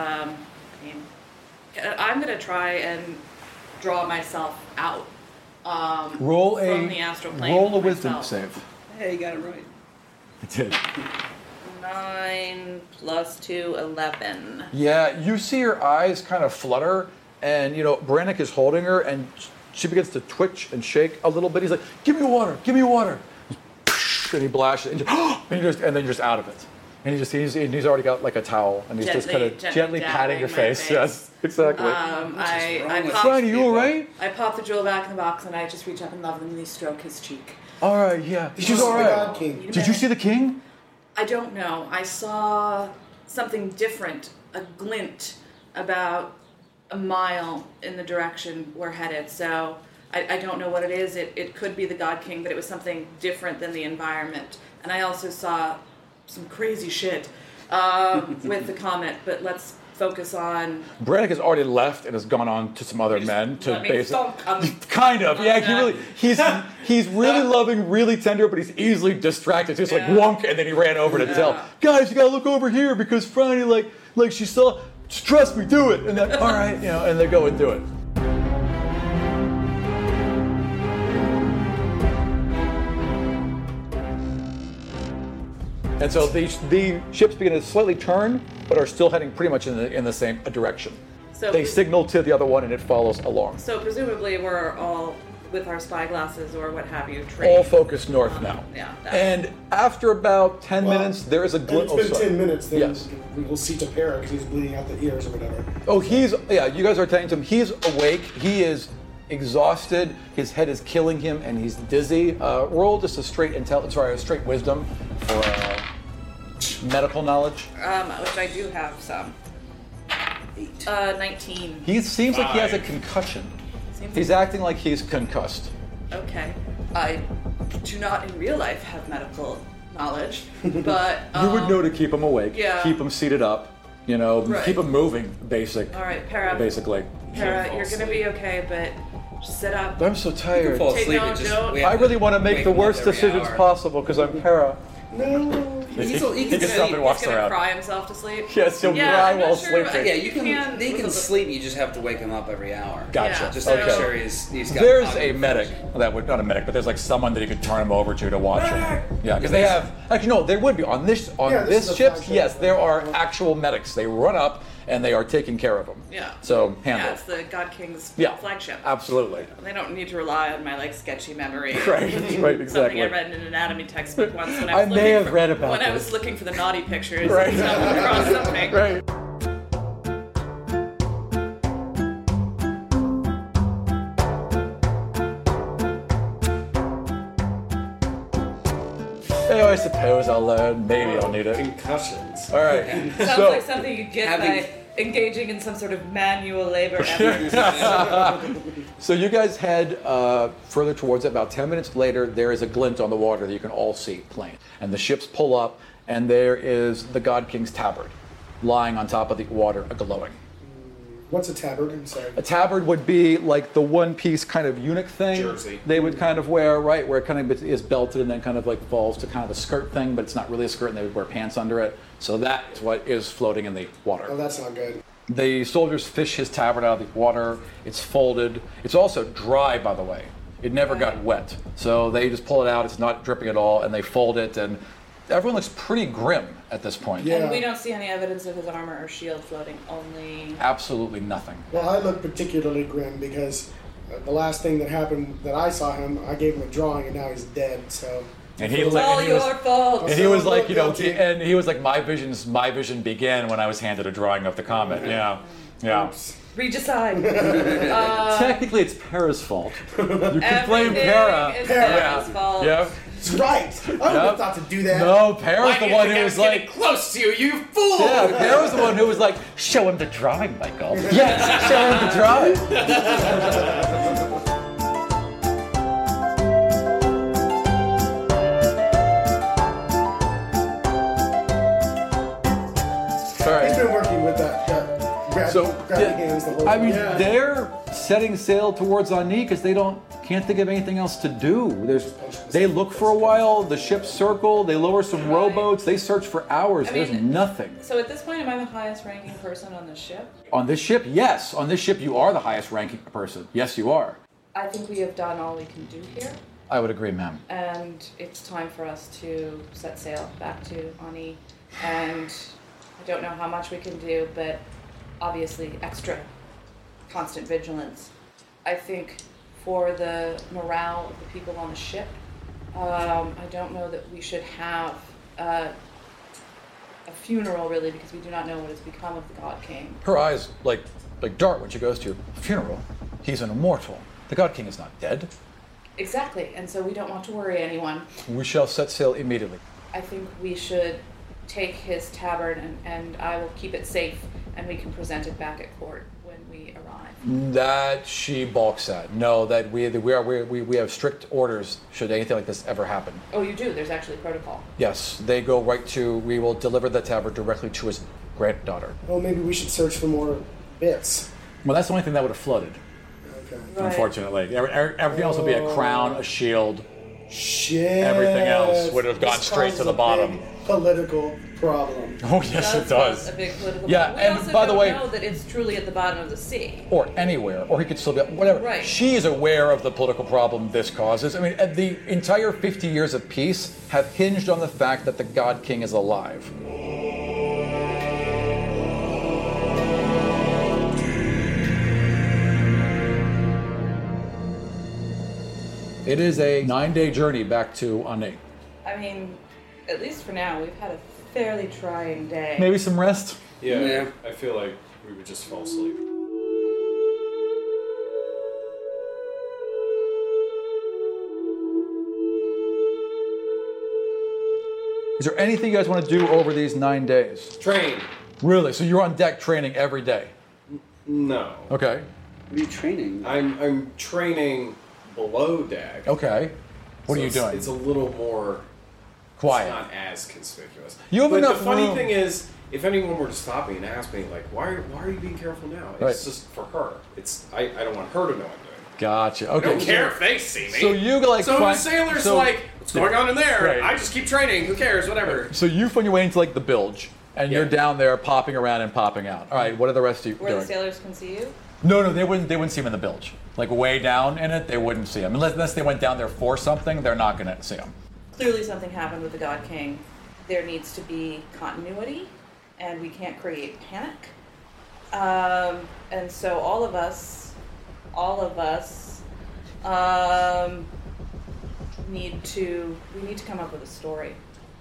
I'm gonna try and draw myself out Roll from the astral plane. Roll a wisdom myself. save. Hey, you got it right. I did. 9 + 2, 11. Yeah, you see her eyes kind of flutter, and Brannick is holding her, and she begins to twitch and shake a little bit. He's like, "Give me water, give me water," and he blashes, and then you're just out of it. And he's already got like a towel, and he's just kind of gently patting your face. Yes, exactly. I pop, Franny, you all right? I pop the jewel back in the box, and I just reach up and lovingly stroke his cheek. All right, yeah. She's all right. Did you see the king? I don't know. I saw something different, a glint about a mile in the direction we're headed. So I don't know what it is. It could be the God King, but it was something different than the environment. And I also saw some crazy shit with the comet, but let's focus on... Brannick has already left and has gone on to some other men to basically... Kind of, yeah. He's really loving, really tender, but he's easily distracted. He's like wonk, and then he ran over to tell guys, you gotta look over here because Franny, like she saw. Just trust me, do it. And they're all right, and they go and do it. And so the ships begin to slightly turn, but are still heading pretty much in the same direction. So they signal to the other one, and it follows along. So presumably we're all, with our spy glasses or what have you, trained. All focused north now. Yeah. And after about 10 minutes, there is a glint. It's been 10 minutes, then yes. we will see Tapera because he's bleeding out the ears or whatever. Oh, you guys are telling him he's awake. He is exhausted. His head is killing him, and he's dizzy. Roll just a straight wisdom for medical knowledge. Which I do have some. 19. He seems like he has a concussion. He's acting like he's concussed. Okay. I do not in real life have medical knowledge, but... you would know to keep him awake, yeah. keep him seated up, Right. keep him moving, All right, Para. basically. Para, you're going to be okay, but just sit up. I'm so tired. Fall asleep and I really want to make the worst decisions possible because I'm Para. No. He gets up and walks He's gonna around. cry himself to sleep. Yes, he'll cry I'm while not sure, sleeping. Yeah, they can sleep. You just have to wake him up every hour. Gotcha. Yeah, Just to make sure he's got. There's a medic. Not a medic, but there's like someone that you could turn him over to watch him. Yeah, because they have. Actually, no, there would be on this is a ship. flagship. Yes, there are actual medics. They run up and they are taking care of him. Yeah. So handle. Yeah, it's the God King's flagship. Absolutely. They don't need to rely on my sketchy memory. Right, exactly. Something I read in an anatomy textbook once when I may have read about when I this. was looking for the naughty pictures. Right. And stumbled across something. Right. Anyway, suppose I'll learn. Maybe I'll need it. Concussions. All right. Sounds So, like something you get by engaging in some sort of manual labor effort. So you guys head further towards it. About 10 minutes later, there is a glint on the water that you can all see plain. And the ships pull up, and there is the God King's tabard lying on top of the water, glowing. What's a tabard? I'm sorry. A tabard would be like the one-piece kind of eunuch thing Jersey. they would kind of wear, right? Where it kind of is belted and then kind of like falls to kind of a skirt thing, but it's not really a skirt, and they would wear pants under it. So that's what is floating in the water. Oh, that's not good. The soldiers fish his tabard out of the water. It's folded. It's also dry, by the way. It never got wet. So they just pull it out. It's not dripping at all, and they fold it, and everyone looks pretty grim at this point. Yeah. And we don't see any evidence of his armor or shield floating, only... Absolutely nothing. Well, I look particularly grim because the last thing that happened that I saw him, I gave him a drawing, and now he's dead. So. And he It's all your fault. And he was like, you know, and he was like, my vision began when I was handed a drawing of the comet. Yeah, yeah. Regicide. Technically, it's Para's fault. You can blame Everything Para. is Para's fault. Yeah. That's right. I would have thought to do that. No, Para's Why do the you one think who I was getting like, close to you, you fool! yeah, Para's the one who was like, show him the drawing, Michael. Yes, show him the drawing. He's been working with that grabbing hands the whole I mean, time. they're setting sail towards Ani because they can't think of anything else to do. They look for a while, the ships circle, they lower some rowboats, they search for hours. I mean, There's nothing. So at this point, am I the highest ranking person on the ship? On this ship, yes. On this ship, you are the highest ranking person. Yes, you are. I think we have done all we can do here, I would agree, ma'am. and it's time for us to set sail back to Ani. And I don't know how much we can do, but obviously extra constant vigilance. I think for the morale of the people on the ship, I don't know that we should have a funeral really, because we do not know what has become of the God King. Her eyes like dart when she goes to a funeral. He's an immortal. The God King is not dead. Exactly, and so we don't want to worry anyone. We shall set sail immediately. I think we should take his tabard and I will keep it safe, and we can present it back at court when we arrive. That she balks at. No, that we have strict orders should anything like this ever happen. Oh, you do? There's actually protocol. Yes, they go right to, we will deliver the tabard directly to his granddaughter. Well, maybe we should search for more bits. Well, that's the only thing that would have flooded, Okay. Right. unfortunately. Everything else would be a crown, a shield. Shit. Everything else would have gone This straight to causes the a bottom. big political problem. Oh, yes, it cause does. a big political Yeah, problem. and We also by the don't way- know that it's truly at the bottom of the sea. Or anywhere, or he could still be, whatever. Right. She is aware of the political problem this causes. I mean, the entire 50 years of peace have hinged on the fact that the God King is alive. It is a 9-day journey back to Ani. I mean, at least for now, we've had a fairly trying day. Maybe some rest. Yeah, I feel like we would just fall asleep. Is there anything you guys want to do over these 9 days? Train. Really? So you're on deck training every day? No. Okay. What are you training? I'm training below deck. Okay. What are you doing? It's a little more Quiet. It's not as conspicuous. You have but enough the funny room. thing is, if anyone were to stop me and ask me, like, why are you being careful now? It's Right. just for her. I don't want her to know I'm doing it. Gotcha. I Okay. don't care if they see me. So you like So find- the sailor's so- like, what's going on in there? Right. I just keep training. Who cares? Whatever. So you find your way into like the bilge, and you're Yeah. down there popping around and popping out. All right. What are the rest of you Where doing? the sailors can see you? No, they wouldn't see him in the bilge. Like way down in it, they wouldn't see him unless they went down there for something. They're not going to see him. Clearly something happened with the God King. There needs to be continuity, and we can't create panic. And so all of us need to come up with a story.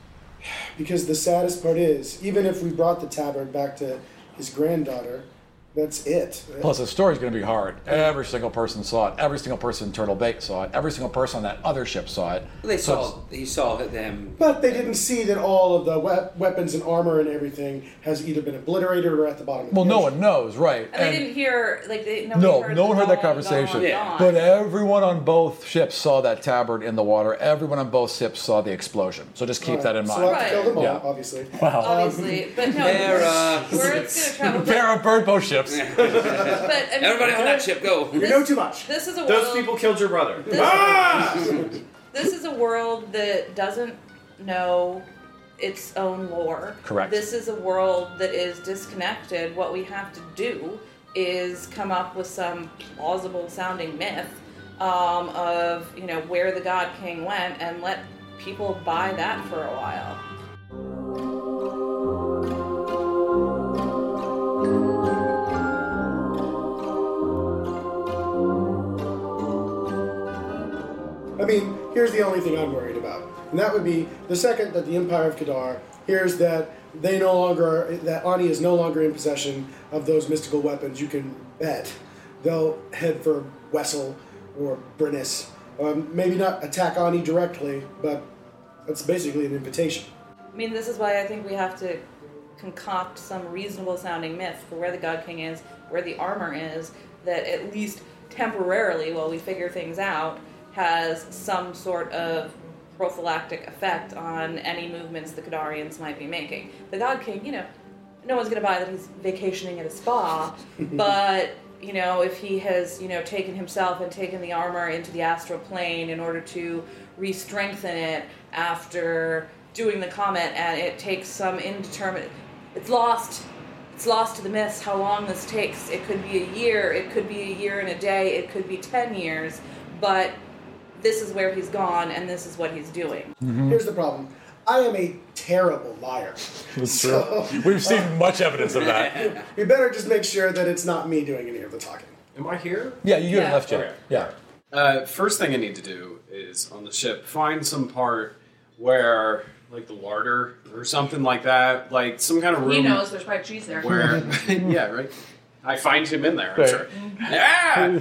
Because the saddest part is, even if we brought the tabard back to his granddaughter, That's it. Plus, the story's going to be hard. Every single person saw it. Every single person in Turtle Bay saw it. Every single person on that other ship saw it. He saw them. But they didn't see that all of the weapons and armor and everything has either been obliterated or at the bottom of the Well, no ocean. one knows, right? And they didn't hear, like, No one heard that conversation. Gone. But everyone on both ships saw that tabard in the water. Everyone on both ships saw the explosion. So just keep that in mind. So I have to kill them all, Yeah. obviously. Wow. Obviously, but no, we're going to travel. Pair of bird both ships. But, I mean, Everybody on that ship, go. You know too much. This is a Those world. people killed your brother. This is a world that doesn't know its own lore. Correct. This is a world that is disconnected. What we have to do is come up with some plausible sounding myth of, you know, where the God King went and let people buy that for a while. I mean, here's the only thing I'm worried about, and that would be the second that the Empire of Kadar hears that that Ani is no longer in possession of those mystical weapons. You can bet they'll head for Wessel or Brynnis. Maybe not attack Ani directly, but that's basically an invitation. I mean, this is why I think we have to concoct some reasonable sounding myth for where the God King is, where the armor is, that at least temporarily, while we figure things out, has some sort of prophylactic effect on any movements the Kadarians might be making. The God King, you know, no one's going to buy that he's vacationing at a spa, but, you know, if he has, you know, taken himself and taken the armor into the astral plane in order to re-strengthen it after doing the comet, and it takes some indeterminate... It's lost to the mists how long this takes. It could be a year, it could be a year and a day, it could be 10 years, but this is where he's gone and this is what he's doing. Mm-hmm. Here's the problem. I am a terrible liar. That's true. We've seen much evidence of that. We better just make sure that it's not me doing any of the talking. Am I here? Yeah, you haven't left yet. Okay. Yeah. First thing I need to do is, on the ship, find some part where, like the larder or something like that, like some kind of room. He knows there's probably cheese there. Where, yeah, right. I find him in there, I'm Right. sure. Yeah.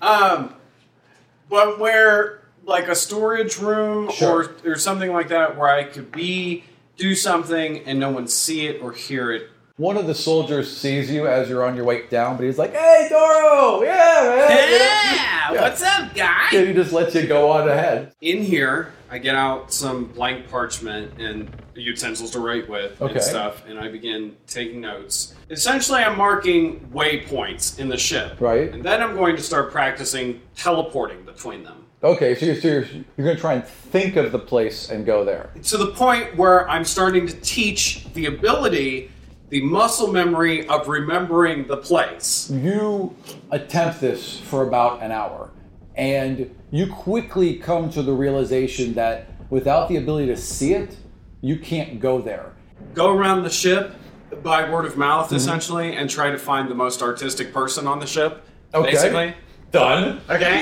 But where, like a storage room Sure. or something like that, where I could do something and no one see it or hear it. One of the soldiers sees you as you're on your way down, but he's like, "Hey, Doro! Yeah, man! Yeah, what's up, guy?" And he just lets you go on ahead. In here, I get out some blank parchment and utensils to write with Okay. and stuff, and I begin taking notes. Essentially, I'm marking waypoints in the ship. Right. And then I'm going to start practicing teleporting between them. Okay, so you're going to try and think of the place and go there. To the point where I'm starting to teach the ability, the muscle memory of remembering the place. You attempt this for about an hour, and you quickly come to the realization that without the ability to see it, you can't go there. Go around the ship by word of mouth, essentially, and try to find the most artistic person on the ship, Okay. basically. Done. Okay?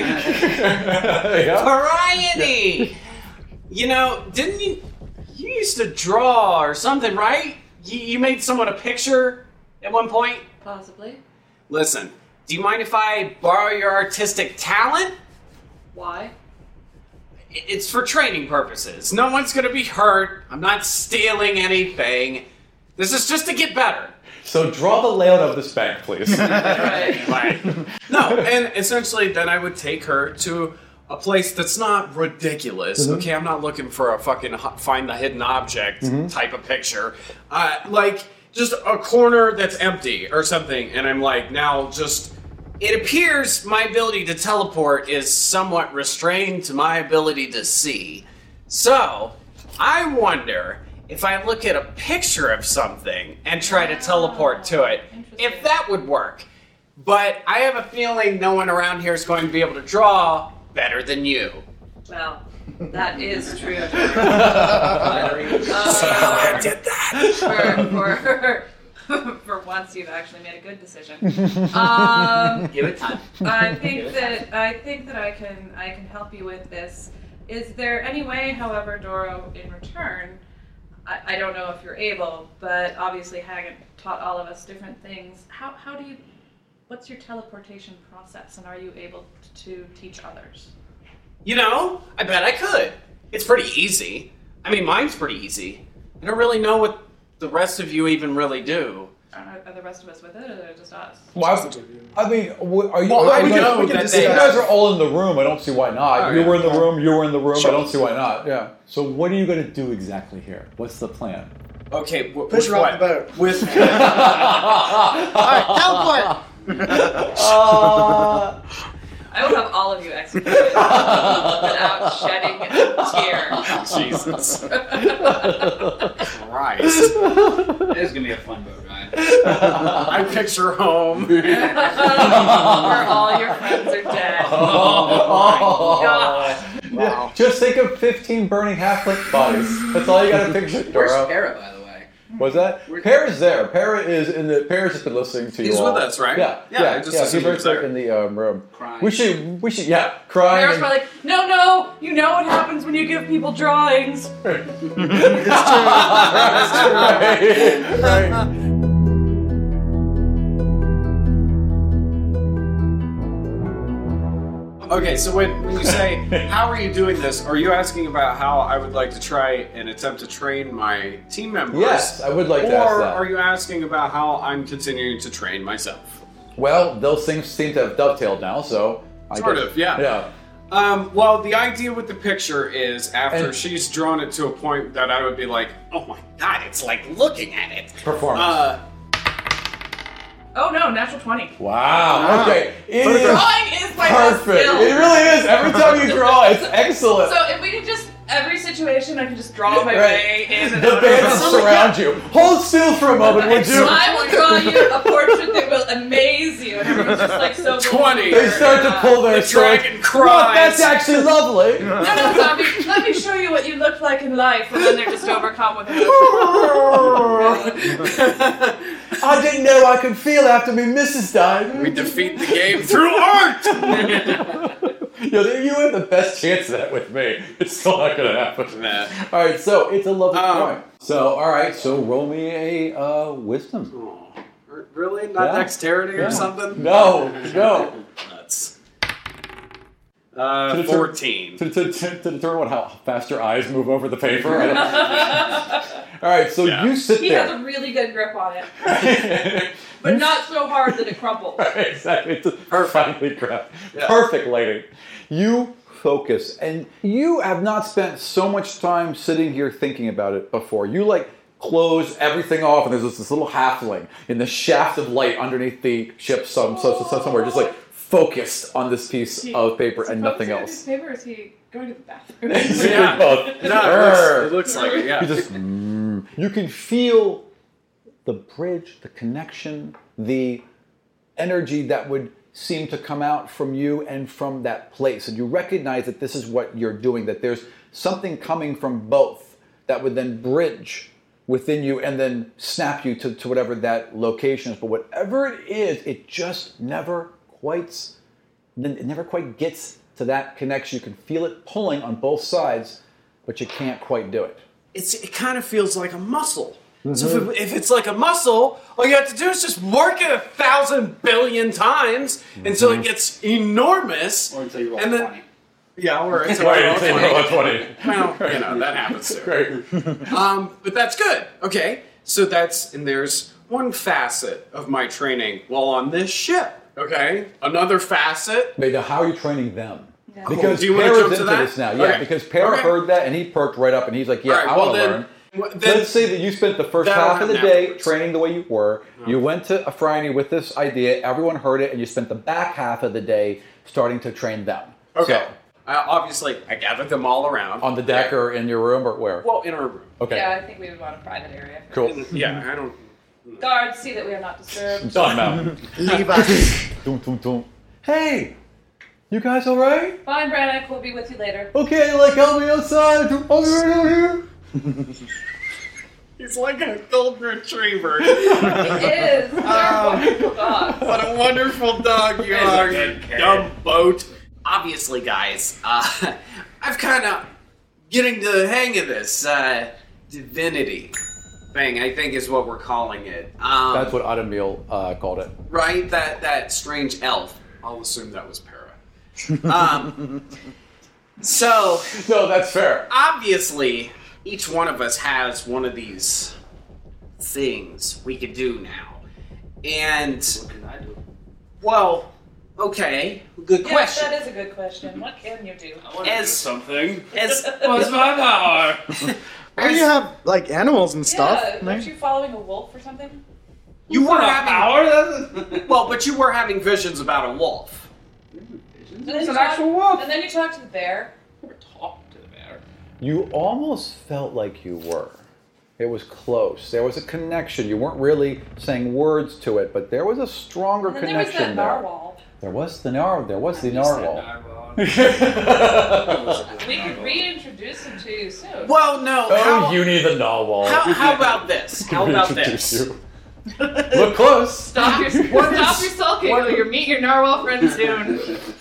Yeah. Variety! You know, didn't you used to draw or something, right? You made someone a picture at one point? Possibly. Listen, do you mind if I borrow your artistic talent? Why? It's for training purposes. No one's gonna be hurt. I'm not stealing anything. This is just to get better. So draw the layout of this bank, please. Right. No, and essentially then I would take her to a place that's not ridiculous. Okay, I'm not looking for a fucking find the hidden object type of picture. Like just a corner that's empty or something, and I'm like, now just... It appears my ability to teleport is somewhat restrained to my ability to see. So, I wonder if I look at a picture of something and try to teleport to it, if that would work. But I have a feeling no one around here is going to be able to draw better than you. Well, that is true. I did that. For once, you've actually made a good decision. Give it time. I think that I can help you with this. Is there any way, however, Doro, in return? I don't know if you're able, but obviously Hagen taught all of us different things. How do you what's your teleportation process, and are you able to teach others? You know, I bet I could. It's pretty easy. I mean, mine's pretty easy. I don't really know what the rest of you even really do. Are the rest of us with it, or just us? Well, I mean, are you? Well, I you know that if you guys are all in the room, I don't see why not. Oh, you yeah. were in the room. You were in the room. Sure. I don't see why not. Yeah. So what are you going to do exactly here? What's the plan? Okay, Push her off the boat. With Alright, teleport! I will have all of you executed without shedding a tear. Jesus Christ. This is gonna be a fun boat ride. I picture home. Where all your friends are dead. Oh my god. Wow. Just think of 15 burning half-lit bodies. That's all you got to picture. Where's Dora. Para, by the way? Was that? Para's there. Para's just been listening to you. He's all. with us, right? Yeah. Yeah, I just He's assumed he was right there. in the room. Crying. We should, crying. Parents were like, no, you know what happens when you give people drawings. Right. Okay, so when you say, how are you doing this, are you asking about how I would like to try and attempt to train my team members? Yes, I would like to ask Or that. are you asking about how I'm continuing to train myself? Well, those things seem to have dovetailed now, so I Sort guess- of, yeah. Yeah. Well, the idea with the picture is after And- she's drawn it to a point that I would be like, oh my god, it's like looking at it. Performance. Oh no, natural 20. Wow. Okay. It is Drawing is my best perfect. skill. It really is. Every time you draw, it's excellent. So if we could just, every situation, I can just draw my Right. way in and The out. bandits surround you. Hold still for a moment, would you? I will draw you a portrait that will amaze you, and everyone's just like so. 20. They start to pull their The swords. dragon Look, cries. that's actually lovely. No, zombie. Let me show you what you look like in life, and then they're just overcome with emotion. I didn't know I could feel after me missus died. We defeat the game through art! You have the best chance of that with me. It's still not going to happen. Nah. All right, so it's a lovely point. So, all right, so roll me a wisdom. Oh, really? Not Yeah. dexterity or something? No. Nuts. 14. To determine how fast your eyes move over the paper. All right, so you sit He there. has a really good grip on it, but not so hard that it crumbles. Exactly. It's perfectly correct. Perfect lighting. You focus, and you have not spent so much time sitting here thinking about it before. You close everything off, and there's this little halfling in the shaft of light underneath the ship somewhere, just focused on this piece of paper and nothing else. Paper, is he going to the bathroom? Yeah. Both. No, it looks like it, yeah. You just, you can feel the bridge, the connection, the energy that would seem to come out from you and from that place. And you recognize that this is what you're doing, that there's something coming from both that would then bridge within you and then snap you to whatever that location is. But whatever it is, it just never quite gets to that connection. You can feel it pulling on both sides, but you can't quite do it. It kind of feels like a muscle. So if it's like a muscle, all you have to do is just work it 1,000 billion times until it gets enormous. Or until you roll and then, 20. Yeah, or until I roll 20. 20. Well, that happens too. Great. But that's good. Okay, so there's one facet of my training while on this ship. Okay, another facet. But now, how are you training them? Yeah. Because Do you wanna Para's jump to into that? this now. Yeah, Okay. because Para Okay. heard that and he perked right up and he's like, yeah, All right, I well want to then- learn. then- Let's say that you spent the first That'll half of the happen day afterwards. training the way you were. You went to Afrani with this idea, everyone heard it, and you spent the back half of the day starting to train them. Okay. So, Obviously, I gathered them all around. on the deck or in your room or where? Well, in our room. Okay. Yeah, I think we would want a private area. Cool. Yeah, I don't. Guards, see that we are not disturbed. Done now. Leave us. Dum, dum, dum. Hey! You guys alright? Fine, Brannick, we'll be with you later. Okay, help me outside. I'll be right over here. He's like a golden retriever. It is. They're wonderful dogs. What a wonderful dog you are, you dumb boat. Obviously, guys, I've kind of getting the hang of this divinity thing, I think is what we're calling it. That's what Automobile called it. Right? That strange elf. I'll assume that was Para. So... No, that's fair. Obviously, each one of us has one of these things we could do now. And... What can I do? Well, okay. Good question. That is a good question. What can you do? I want to do something. As What's my power? Well, you have like animals and stuff. Yeah, aren't you following a wolf or something? you were having power? well, but you were having visions about a wolf. And then It's you an talk- actual wolf. And then you talk to the bear. Never talked to the bear. You almost felt like you were. It was close. There was a connection. You weren't really saying words to it, but there was a stronger And then there was connection that there. narwhal. There was the narwhal. We could reintroduce him to you soon. Well, no. Oh, you need the narwhal. How about this? How about this? Look close. Stop your sulking, or you'll meet your narwhal friend soon.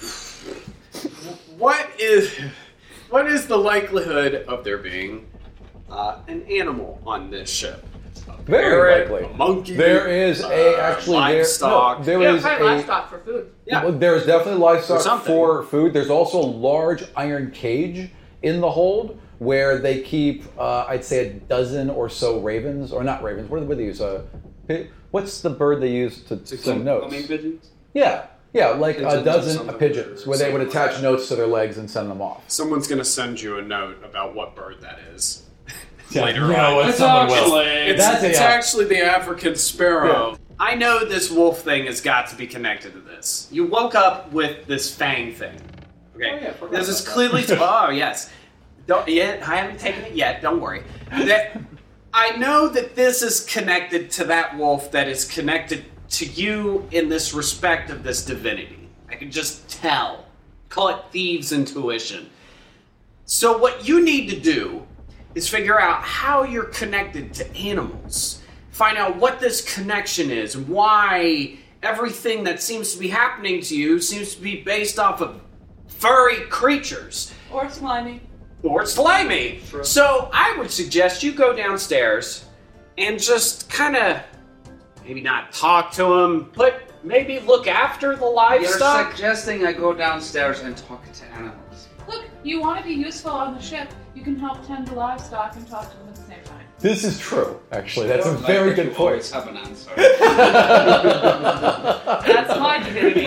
What is the likelihood of there being an animal on this ship? Very Parrot, likely. A monkey. There is livestock. there Yeah, is probably a livestock for food. Yeah. Well, there's definitely livestock something. for food. There's also a large iron cage in the hold where they keep, I'd say, a dozen or so ravens, or not ravens. What do they use? What's the bird they use to send notes? Homing pigeons? Yeah, like Pigeons a or dozen something, pigeons where they would something attach like notes to their legs and send them off. Someone's gonna send you a note about what bird that is. Yeah, later you know on. what, It's someone will. actually... It's actually the African sparrow. Yeah. I know this wolf thing has got to be connected to this. You woke up with this fang thing. Okay. Oh, yeah, I forgot this is about clearly. Oh yes. Don't yet. I haven't taken it yet. Don't worry. That I know that this is connected to that wolf that is connected to you in this respect of this divinity. I can just tell. Call it thieves' intuition. So what you need to do is figure out how you're connected to animals. Find out what this connection is, and why everything that seems to be happening to you seems to be based off of furry creatures. Or slimy. Or slimy. So I would suggest you go downstairs and just kind of maybe not talk to them, but maybe look after the You're livestock. suggesting I go downstairs and talk to animals. Look, you want to be useful on the ship. You can help tend the livestock and talk to them at the same time. This is true, actually. That's a very good You always point. have an answer. That's my divinity.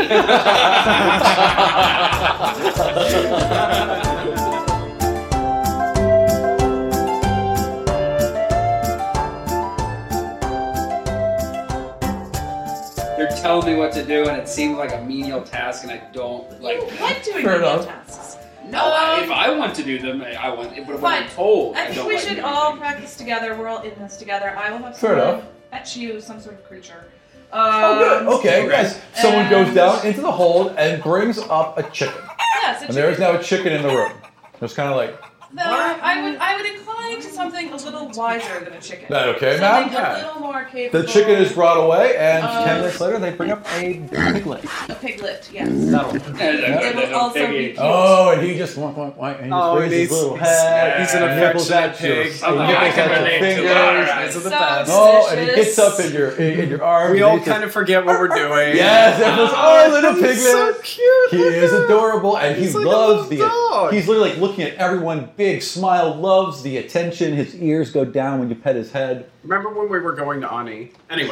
They're telling me what to do, and it seems like a menial task, and I don't like You that. like doing Fair menial enough. tasks. No, if I want to do them, I want. But when Fine. I'm told, I I think don't we like should doing all things. practice together. We're all in this together. I will have Fair someone enough. fetch you some sort of creature. Oh, good. Okay, Okay. guys. Someone goes And- down into the hold and brings up a chicken. Yes, And there is now a chicken in the room. It's kind of like, I would incline to something a little wiser than a chicken. that okay, Something ma'am? a little more capable. The chicken is brought away, and 10 minutes later, they bring up a piglet. A piglet, yes. It will also be cute. Oh, and he just wonk, wonk, wonk, and he just Oh, raises his little he's head. an and nibbles affectionate at your- pig. he Something nibbles I can at your relate to. fingers. Those are the So best. Oh, and he delicious. gets up in your arm. We and all he kind of forget what we're doing. Yes, everyone's, oh, little piglet. He's so cute. He is adorable, and He's he like a loves little dog. He's literally like looking at everyone, big smile, loves the attention. His ears go down when you pet his head. Remember when we were going to Ani? Anyway.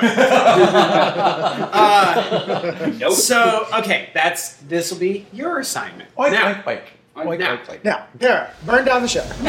So, okay, this will be your assignment. Oink, now, oink, oink. Oink, now. oink, oink. Now, Para, burn down the ship. No.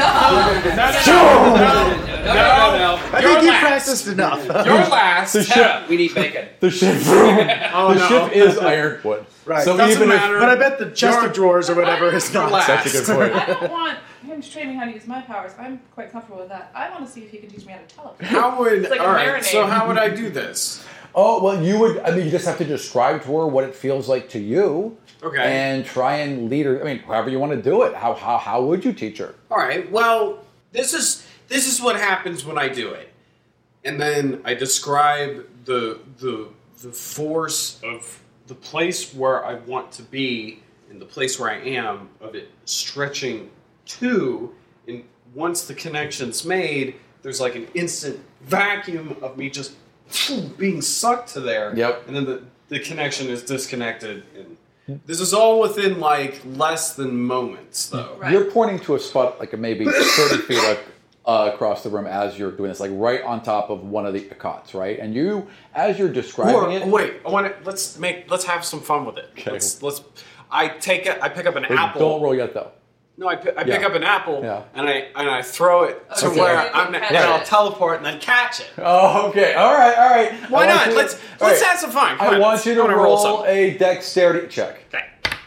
I think you practiced enough. Your last. The Tara, we need bacon. The ship, Oh, the no. ship is ironwood. Right. So Doesn't even matter. But I bet the chest You're- of drawers or whatever is not. Relax. That's a good point. I don't want him to train me how to use my powers. I'm quite comfortable with that. I want to see if he can teach me how to teleport. How would It's like a all right? So marinade. how would I do this? Oh, well, you would, I mean, you just have to describe to her what it feels like to you. Okay. And try and lead her, I mean, however you want to do it. How would you teach her? All right. Well, this is what happens when I do it, and then I describe the force of the place where I want to be and the place where I am, of it stretching to, and once the connection's made, there's like an instant vacuum of me just being sucked to there. Yep. And then the connection is disconnected. And this is all within like less than moments, though. Right. You're pointing to a spot like maybe 30 feet across the room as you're doing this, like right on top of one of the cots, right? And you, as you're describing it. Wait, I want to let's have some fun with it. Okay. I pick up an apple. Don't roll yet, though. No, I pick up an apple Yeah. and I throw it to Okay. where So you can catch and I'll it. teleport and then catch it. Oh, okay. All right. Why I want not? you- Let's all right. have some fun. Come I on, want you to wanna roll something. a dexterity check. Okay.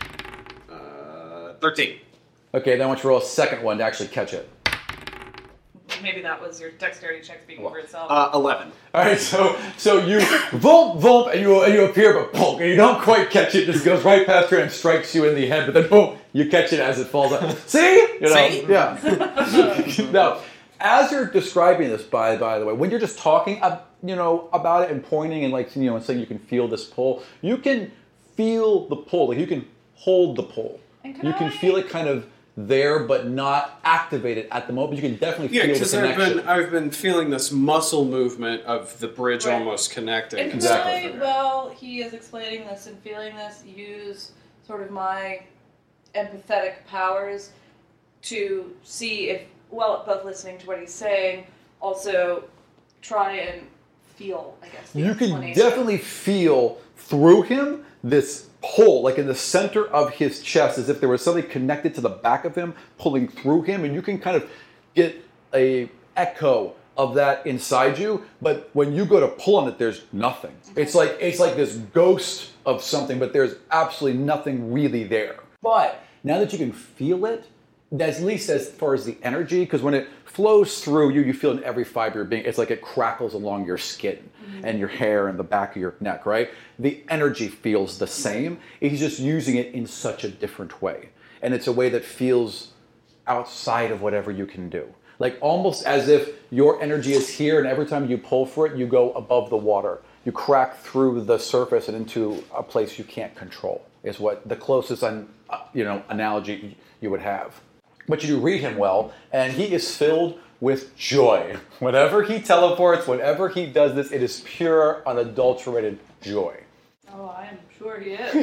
13. Okay, then I want you to roll a second one to actually catch it. Maybe that was your dexterity check speaking for itself. 11. All right, so you boom, and you appear, but boom, and you don't quite catch it. It just goes right past her and strikes you in the head, but then boom, you catch it as it falls out. See? See? Yeah. Now, as you're describing this, by the way, when you're just talking, about it and pointing and and saying you can feel this pull, you can feel the pull. Like you can hold the pull. And You can feel it kind of there, but not activated at the moment. But you can definitely Yeah, feel the because connection. I've been feeling this muscle movement of the bridge Right. almost connecting. And Exactly. could I, while he is explaining this and feeling this, use sort of my empathetic powers to see if, well, both listening to what he's saying, also try and feel, I guess, the You can explanation. definitely feel through him this pull, like in the center of his chest, as if there was something connected to the back of him, pulling through him, and you can kind of get a echo of that inside you. But when you go to pull on it, there's nothing. It's like this ghost of something, but there's absolutely nothing really there. But now that you can feel it, at least as far as the energy, because when it flows through you, you feel in every fiber of your being. It's like it crackles along your skin and your hair and the back of your neck, right? The energy feels the same. He's just using it in such a different way. And it's a way that feels outside of whatever you can do. Like almost as if your energy is here, and every time you pull for it, you go above the water. You crack through the surface and into a place you can't control, is what the closest analogy you would have. But you do read him well, and he is filled with joy. Whenever he teleports, whenever he does this, it is pure, unadulterated joy. Oh, I am sure he is.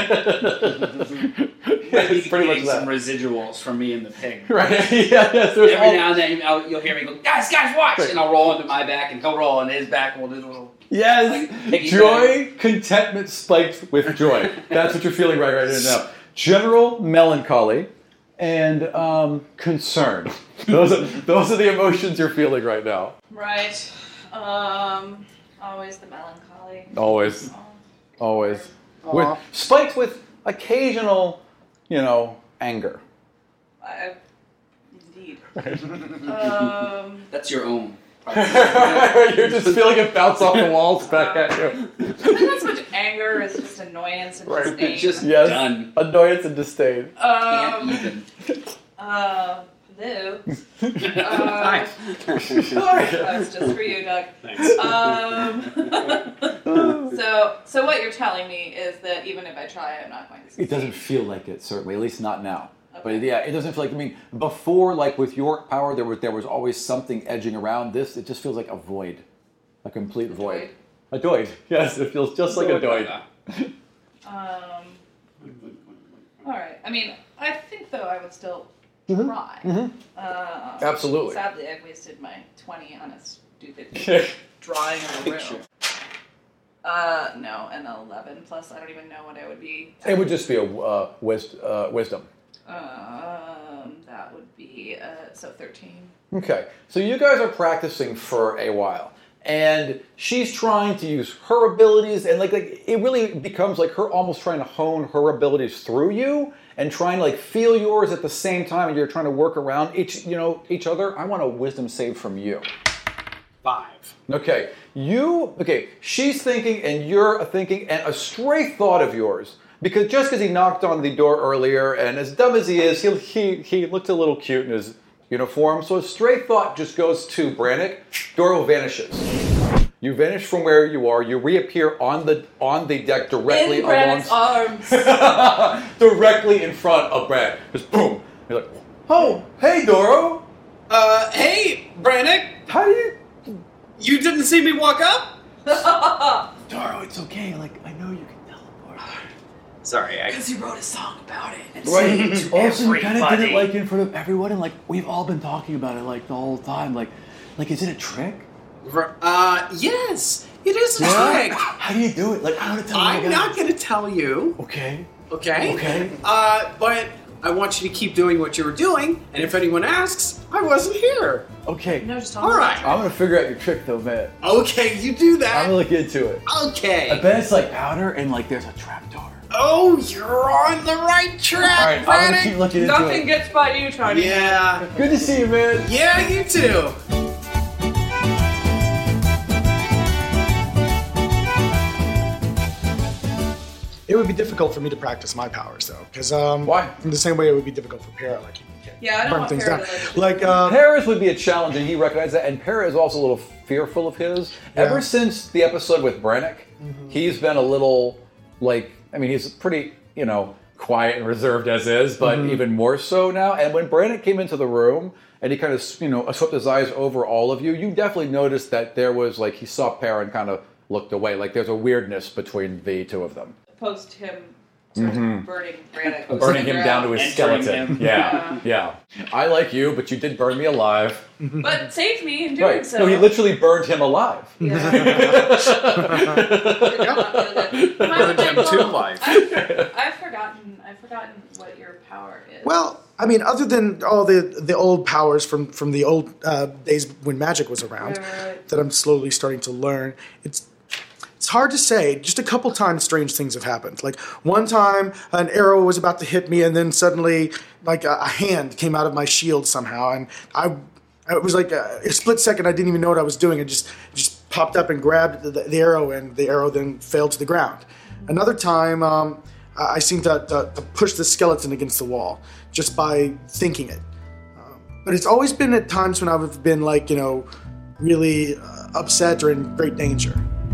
He's pretty much getting that. some residuals from me and the pig. Right? Yes. Every now and then you'll hear me go, guys, watch! Right. And I'll roll into my back and he'll roll on his back and we'll do a little... Yes. piggy Joy, contentment spiked with joy. That's what you're feeling right now. General melancholy and concern. Those are the emotions you're feeling right now. Right. Always the melancholy. Always. With spiked with occasional, anger. Indeed. That's your own. You're just feeling it bounce off the walls back at you. Not so much anger as just annoyance and disdain. Just Yes. done. Annoyance and disdain. Can't even. Hello. Nice. That's just for you, Doug. Thanks. So what you're telling me is that even if I try, I'm not going to succeed. It doesn't feel like it, certainly, at least not now. Okay. But yeah, it doesn't feel like, before, like with your power, there was always something edging around this. It just feels like a void. A complete void. A doid. Yes, it feels just like a doid. All right. I mean, I think though I would still try. Absolutely. Sadly, I've wasted my 20 on a stupid drawing of a room. No, an 11 plus. I don't even know what I would be. It would just be a wisdom. That would be so 13. Okay, so you guys are practicing for a while, and she's trying to use her abilities, and like it really becomes like her almost trying to hone her abilities through you, and trying to like feel yours at the same time, and you're trying to work around each other. I want a wisdom save from you. 5. Okay, she's thinking, and you're thinking, and a stray thought of yours. Because he knocked on the door earlier, and as dumb as he is, he looked a little cute in his uniform. So a stray thought just goes to Brannick. Doro vanishes. You vanish from where you are. You reappear on the deck directly in Brannick's arms. directly in front of Brannick. Just boom. You're like, oh, hey Doro. Hey, Brannick. How do you? You didn't see me walk up? Doro, it's okay. Like, I know you can teleport. Sorry, Because you wrote a song about it. And Right. sang it to Also, you kind of did it everybody. like in front of everyone, and like we've all been talking about it like the whole time. Like, is it a trick? Yes, it is a trick. How do you do it? Like, I want to tell you. I'm not going to tell you. Okay. Okay? Okay. But I want you to keep doing what you were doing, and if anyone asks, I wasn't here. Okay. No, just All right. I'm gonna figure out your trick though, man. Okay, you do I'm that. gonna look into it. Okay. I bet it's like powder and like there's a trapdoor. Oh, you're on the right track, All right, I'm gonna keep looking into Nothing it. gets by you, Tony. Yeah. Good to see you, man. Yeah, you too. It would be difficult for me to practice my powers though, because Why? In the same way, it would be difficult for Para. Like, you can't Yeah, I don't burn want things Para down. to Like, Paris would be a challenge, and he recognized that. And Para is also a little fearful of his. Yeah. Ever since the episode with Brannick, he's been a little like. I mean, he's pretty, quiet and reserved as is, but even more so now. And when Brannick came into the room and he kind of, swept his eyes over all of you, you definitely noticed that there was like he saw Para and kind of looked away. Like there's a weirdness between the two of them. Post him burning Brannick. Burning him down to his Entering skeleton. him. Yeah. I like you, but you did burn me alive. But saved me in doing Right. so. No, he literally burned him alive. Burned him to life. I've forgotten what your power is. well, I mean, other than all the old powers from the old days when magic was around, Right. that I'm slowly starting to learn, it's hard to say. Just a couple times strange things have happened. Like one time an arrow was about to hit me and then suddenly like a hand came out of my shield somehow and it was like a split second. I didn't even know what I was doing. It just popped up and grabbed the arrow and the arrow then fell to the ground. Another time I seemed to push the skeleton against the wall just by thinking it. But it's always been at times when I've been like, really upset or in great danger.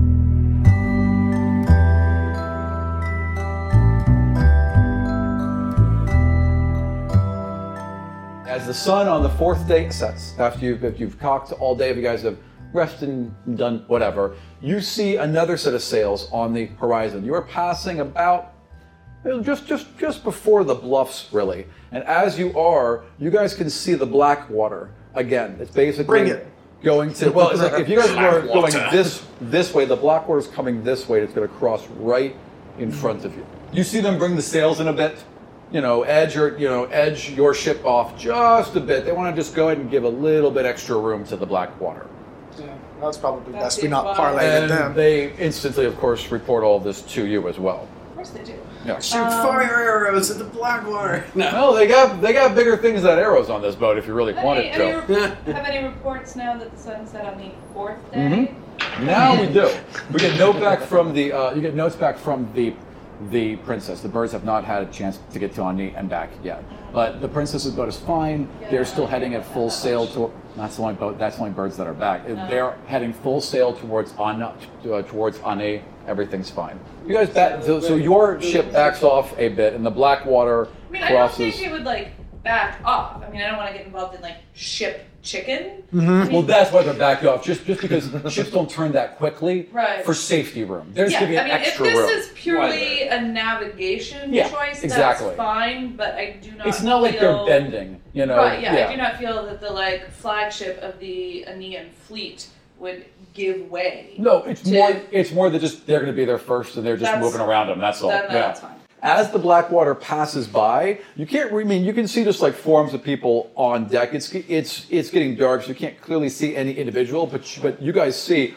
As the sun on the fourth day sets, after you've cocked all day, if you guys have rested and done whatever, you see another set of sails on the horizon. You are passing about just before the bluffs, really. And as you are, you guys can see the Blackwater again. It's basically Bring it. going to. Well, it's like if you guys were going Blackwater. this way, the Blackwater's coming this way. It's going to cross right in front of you. You see them bring the sails in a bit. Edge your ship off just a bit. They want to just go ahead and give a little bit extra room to the Blackwater. Yeah, that's probably That best we seems not wise. parlay with And them. they instantly, of course, report all of this to you as well. Of course they do. Yeah. Shoot fire arrows at the Blackwater. No, they got bigger things than arrows on this boat if you really wanted to. Have any reports now that the sun set on the fourth day? Now we do. We get note back from the. You get notes back from the princess. The birds have not had a chance to get to Ani and back yet. But the princess's boat is fine. They're still heading at full sail to. That's the only boat. That's the only birds that are back. They're heading full sail towards Ani. Everything's fine. You guys back. So your ship backs off a bit, and the Blackwater I mean, I don't crosses. think it would back off. I mean, I don't want to get involved in ship chicken. Well, that's why they're backed off. Just because ships don't turn that quickly Right. for safety room. They're just Yeah, giving I mean, if extra this room. is purely a navigation Yeah, choice, exactly. that's fine. But I do not. It's not like they're feel- bending, Right? Yeah, I do not feel that the flagship of the Aenean fleet would give way. No, it's to- more that just they're going to be there first, and they're just That's- moving around them. That's all. That's fine. As the Blackwater passes by, you can't. You can see just forms of people on deck. It's getting dark, so you can't clearly see any individual. But you guys see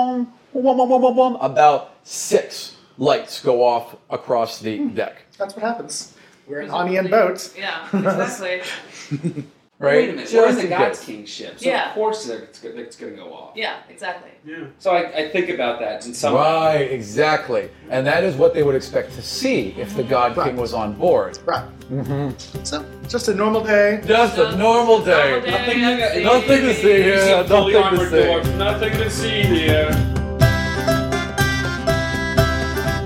about 6 lights go off across the deck. That's what happens. We're an Anian boat. Yeah, exactly. Right? Wait a minute, we're in Just the in God's case. King ship, so Yeah. of course it's going to go off. Yeah, exactly. Yeah. So I think about that in some Right, exactly. And that is what they would expect to see if the God King was on board. Right. So, just a normal day. Just a normal day. Nothing to see here. Nothing to see. Nothing to see here.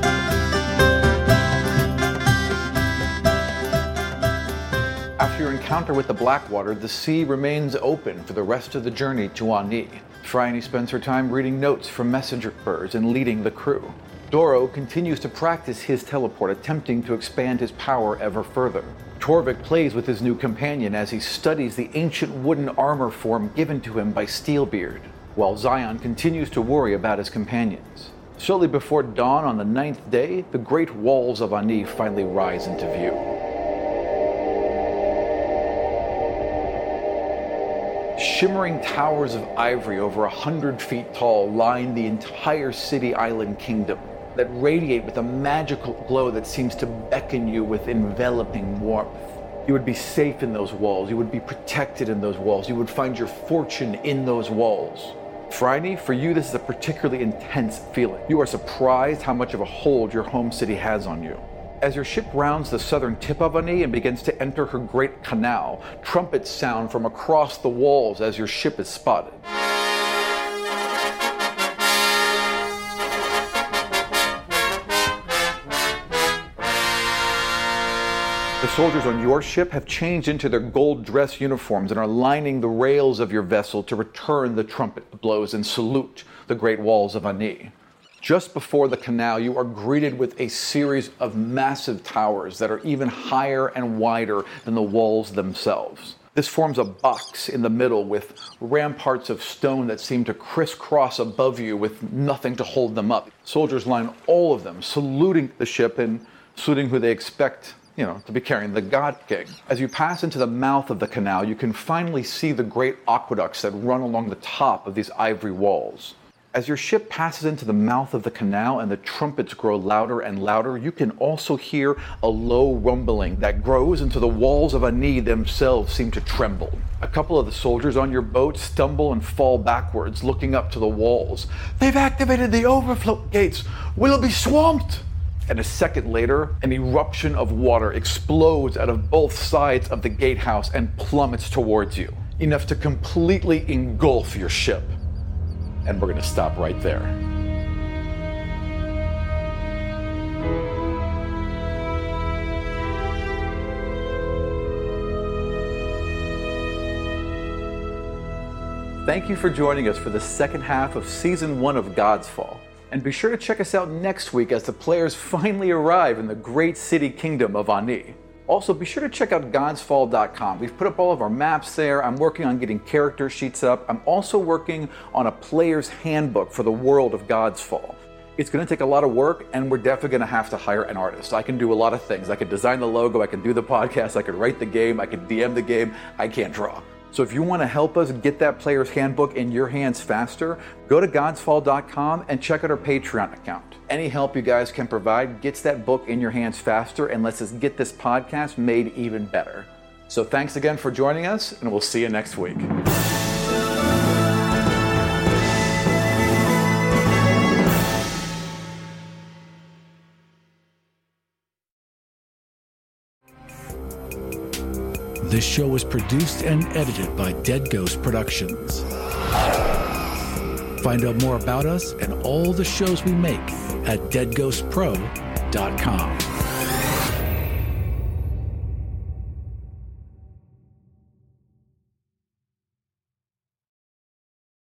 After your encounter encounter with the Blackwater, the sea remains open for the rest of the journey to Ani. Phryane spends her time reading notes from messenger birds and leading the crew. Doro continues to practice his teleport, attempting to expand his power ever further. Torvik plays with his new companion as he studies the ancient wooden armor form given to him by Steelbeard, while Zion continues to worry about his companions. Shortly before dawn on the 9th day, the great walls of Ani finally rise into view. Shimmering towers of ivory over 100 feet tall line the entire city island kingdom that radiate with a magical glow that seems to beckon you with enveloping warmth. You would be safe in those walls. You would be protected in those walls. You would find your fortune in those walls. Phryane, for you, this is a particularly intense feeling. You are surprised how much of a hold your home city has on you. As your ship rounds the southern tip of Ani and begins to enter her great canal, trumpets sound from across the walls as your ship is spotted. The soldiers on your ship have changed into their gold dress uniforms and are lining the rails of your vessel to return the trumpet blows and salute the great walls of Ani. Just before the canal, you are greeted with a series of massive towers that are even higher and wider than the walls themselves. This forms a box in the middle with ramparts of stone that seem to crisscross above you with nothing to hold them up. Soldiers line all of them, saluting the ship and saluting who they expect to be carrying the God King. As you pass into the mouth of the canal, you can finally see the great aqueducts that run along the top of these ivory walls. As your ship passes into the mouth of the canal and the trumpets grow louder and louder, you can also hear a low rumbling that grows until the walls of Ani themselves seem to tremble. A couple of the soldiers on your boat stumble and fall backwards, looking up to the walls. "They've activated the overflow gates! We'll be swamped!" And a second later, an eruption of water explodes out of both sides of the gatehouse and plummets towards you, enough to completely engulf your ship. And we're going to stop right there. Thank you for joining us for the second half of Season 1 of God's Fall. And be sure to check us out next week as the players finally arrive in the great city kingdom of Ani. Also, be sure to check out godsfall.com. We've put up all of our maps there. I'm working on getting character sheets up. I'm also working on a player's handbook for the world of God's Fall. It's going to take a lot of work, and we're definitely going to have to hire an artist. I can do a lot of things. I can design the logo, I can do the podcast, I can write the game, I can DM the game. I can't draw. So if you want to help us get that player's handbook in your hands faster, go to godsfall.com and check out our Patreon account. Any help you guys can provide gets that book in your hands faster and lets us get this podcast made even better. So thanks again for joining us, and we'll see you next week. This show was produced and edited by Dead Ghost Productions. Find out more about us and all the shows we make at deadghostpro.com.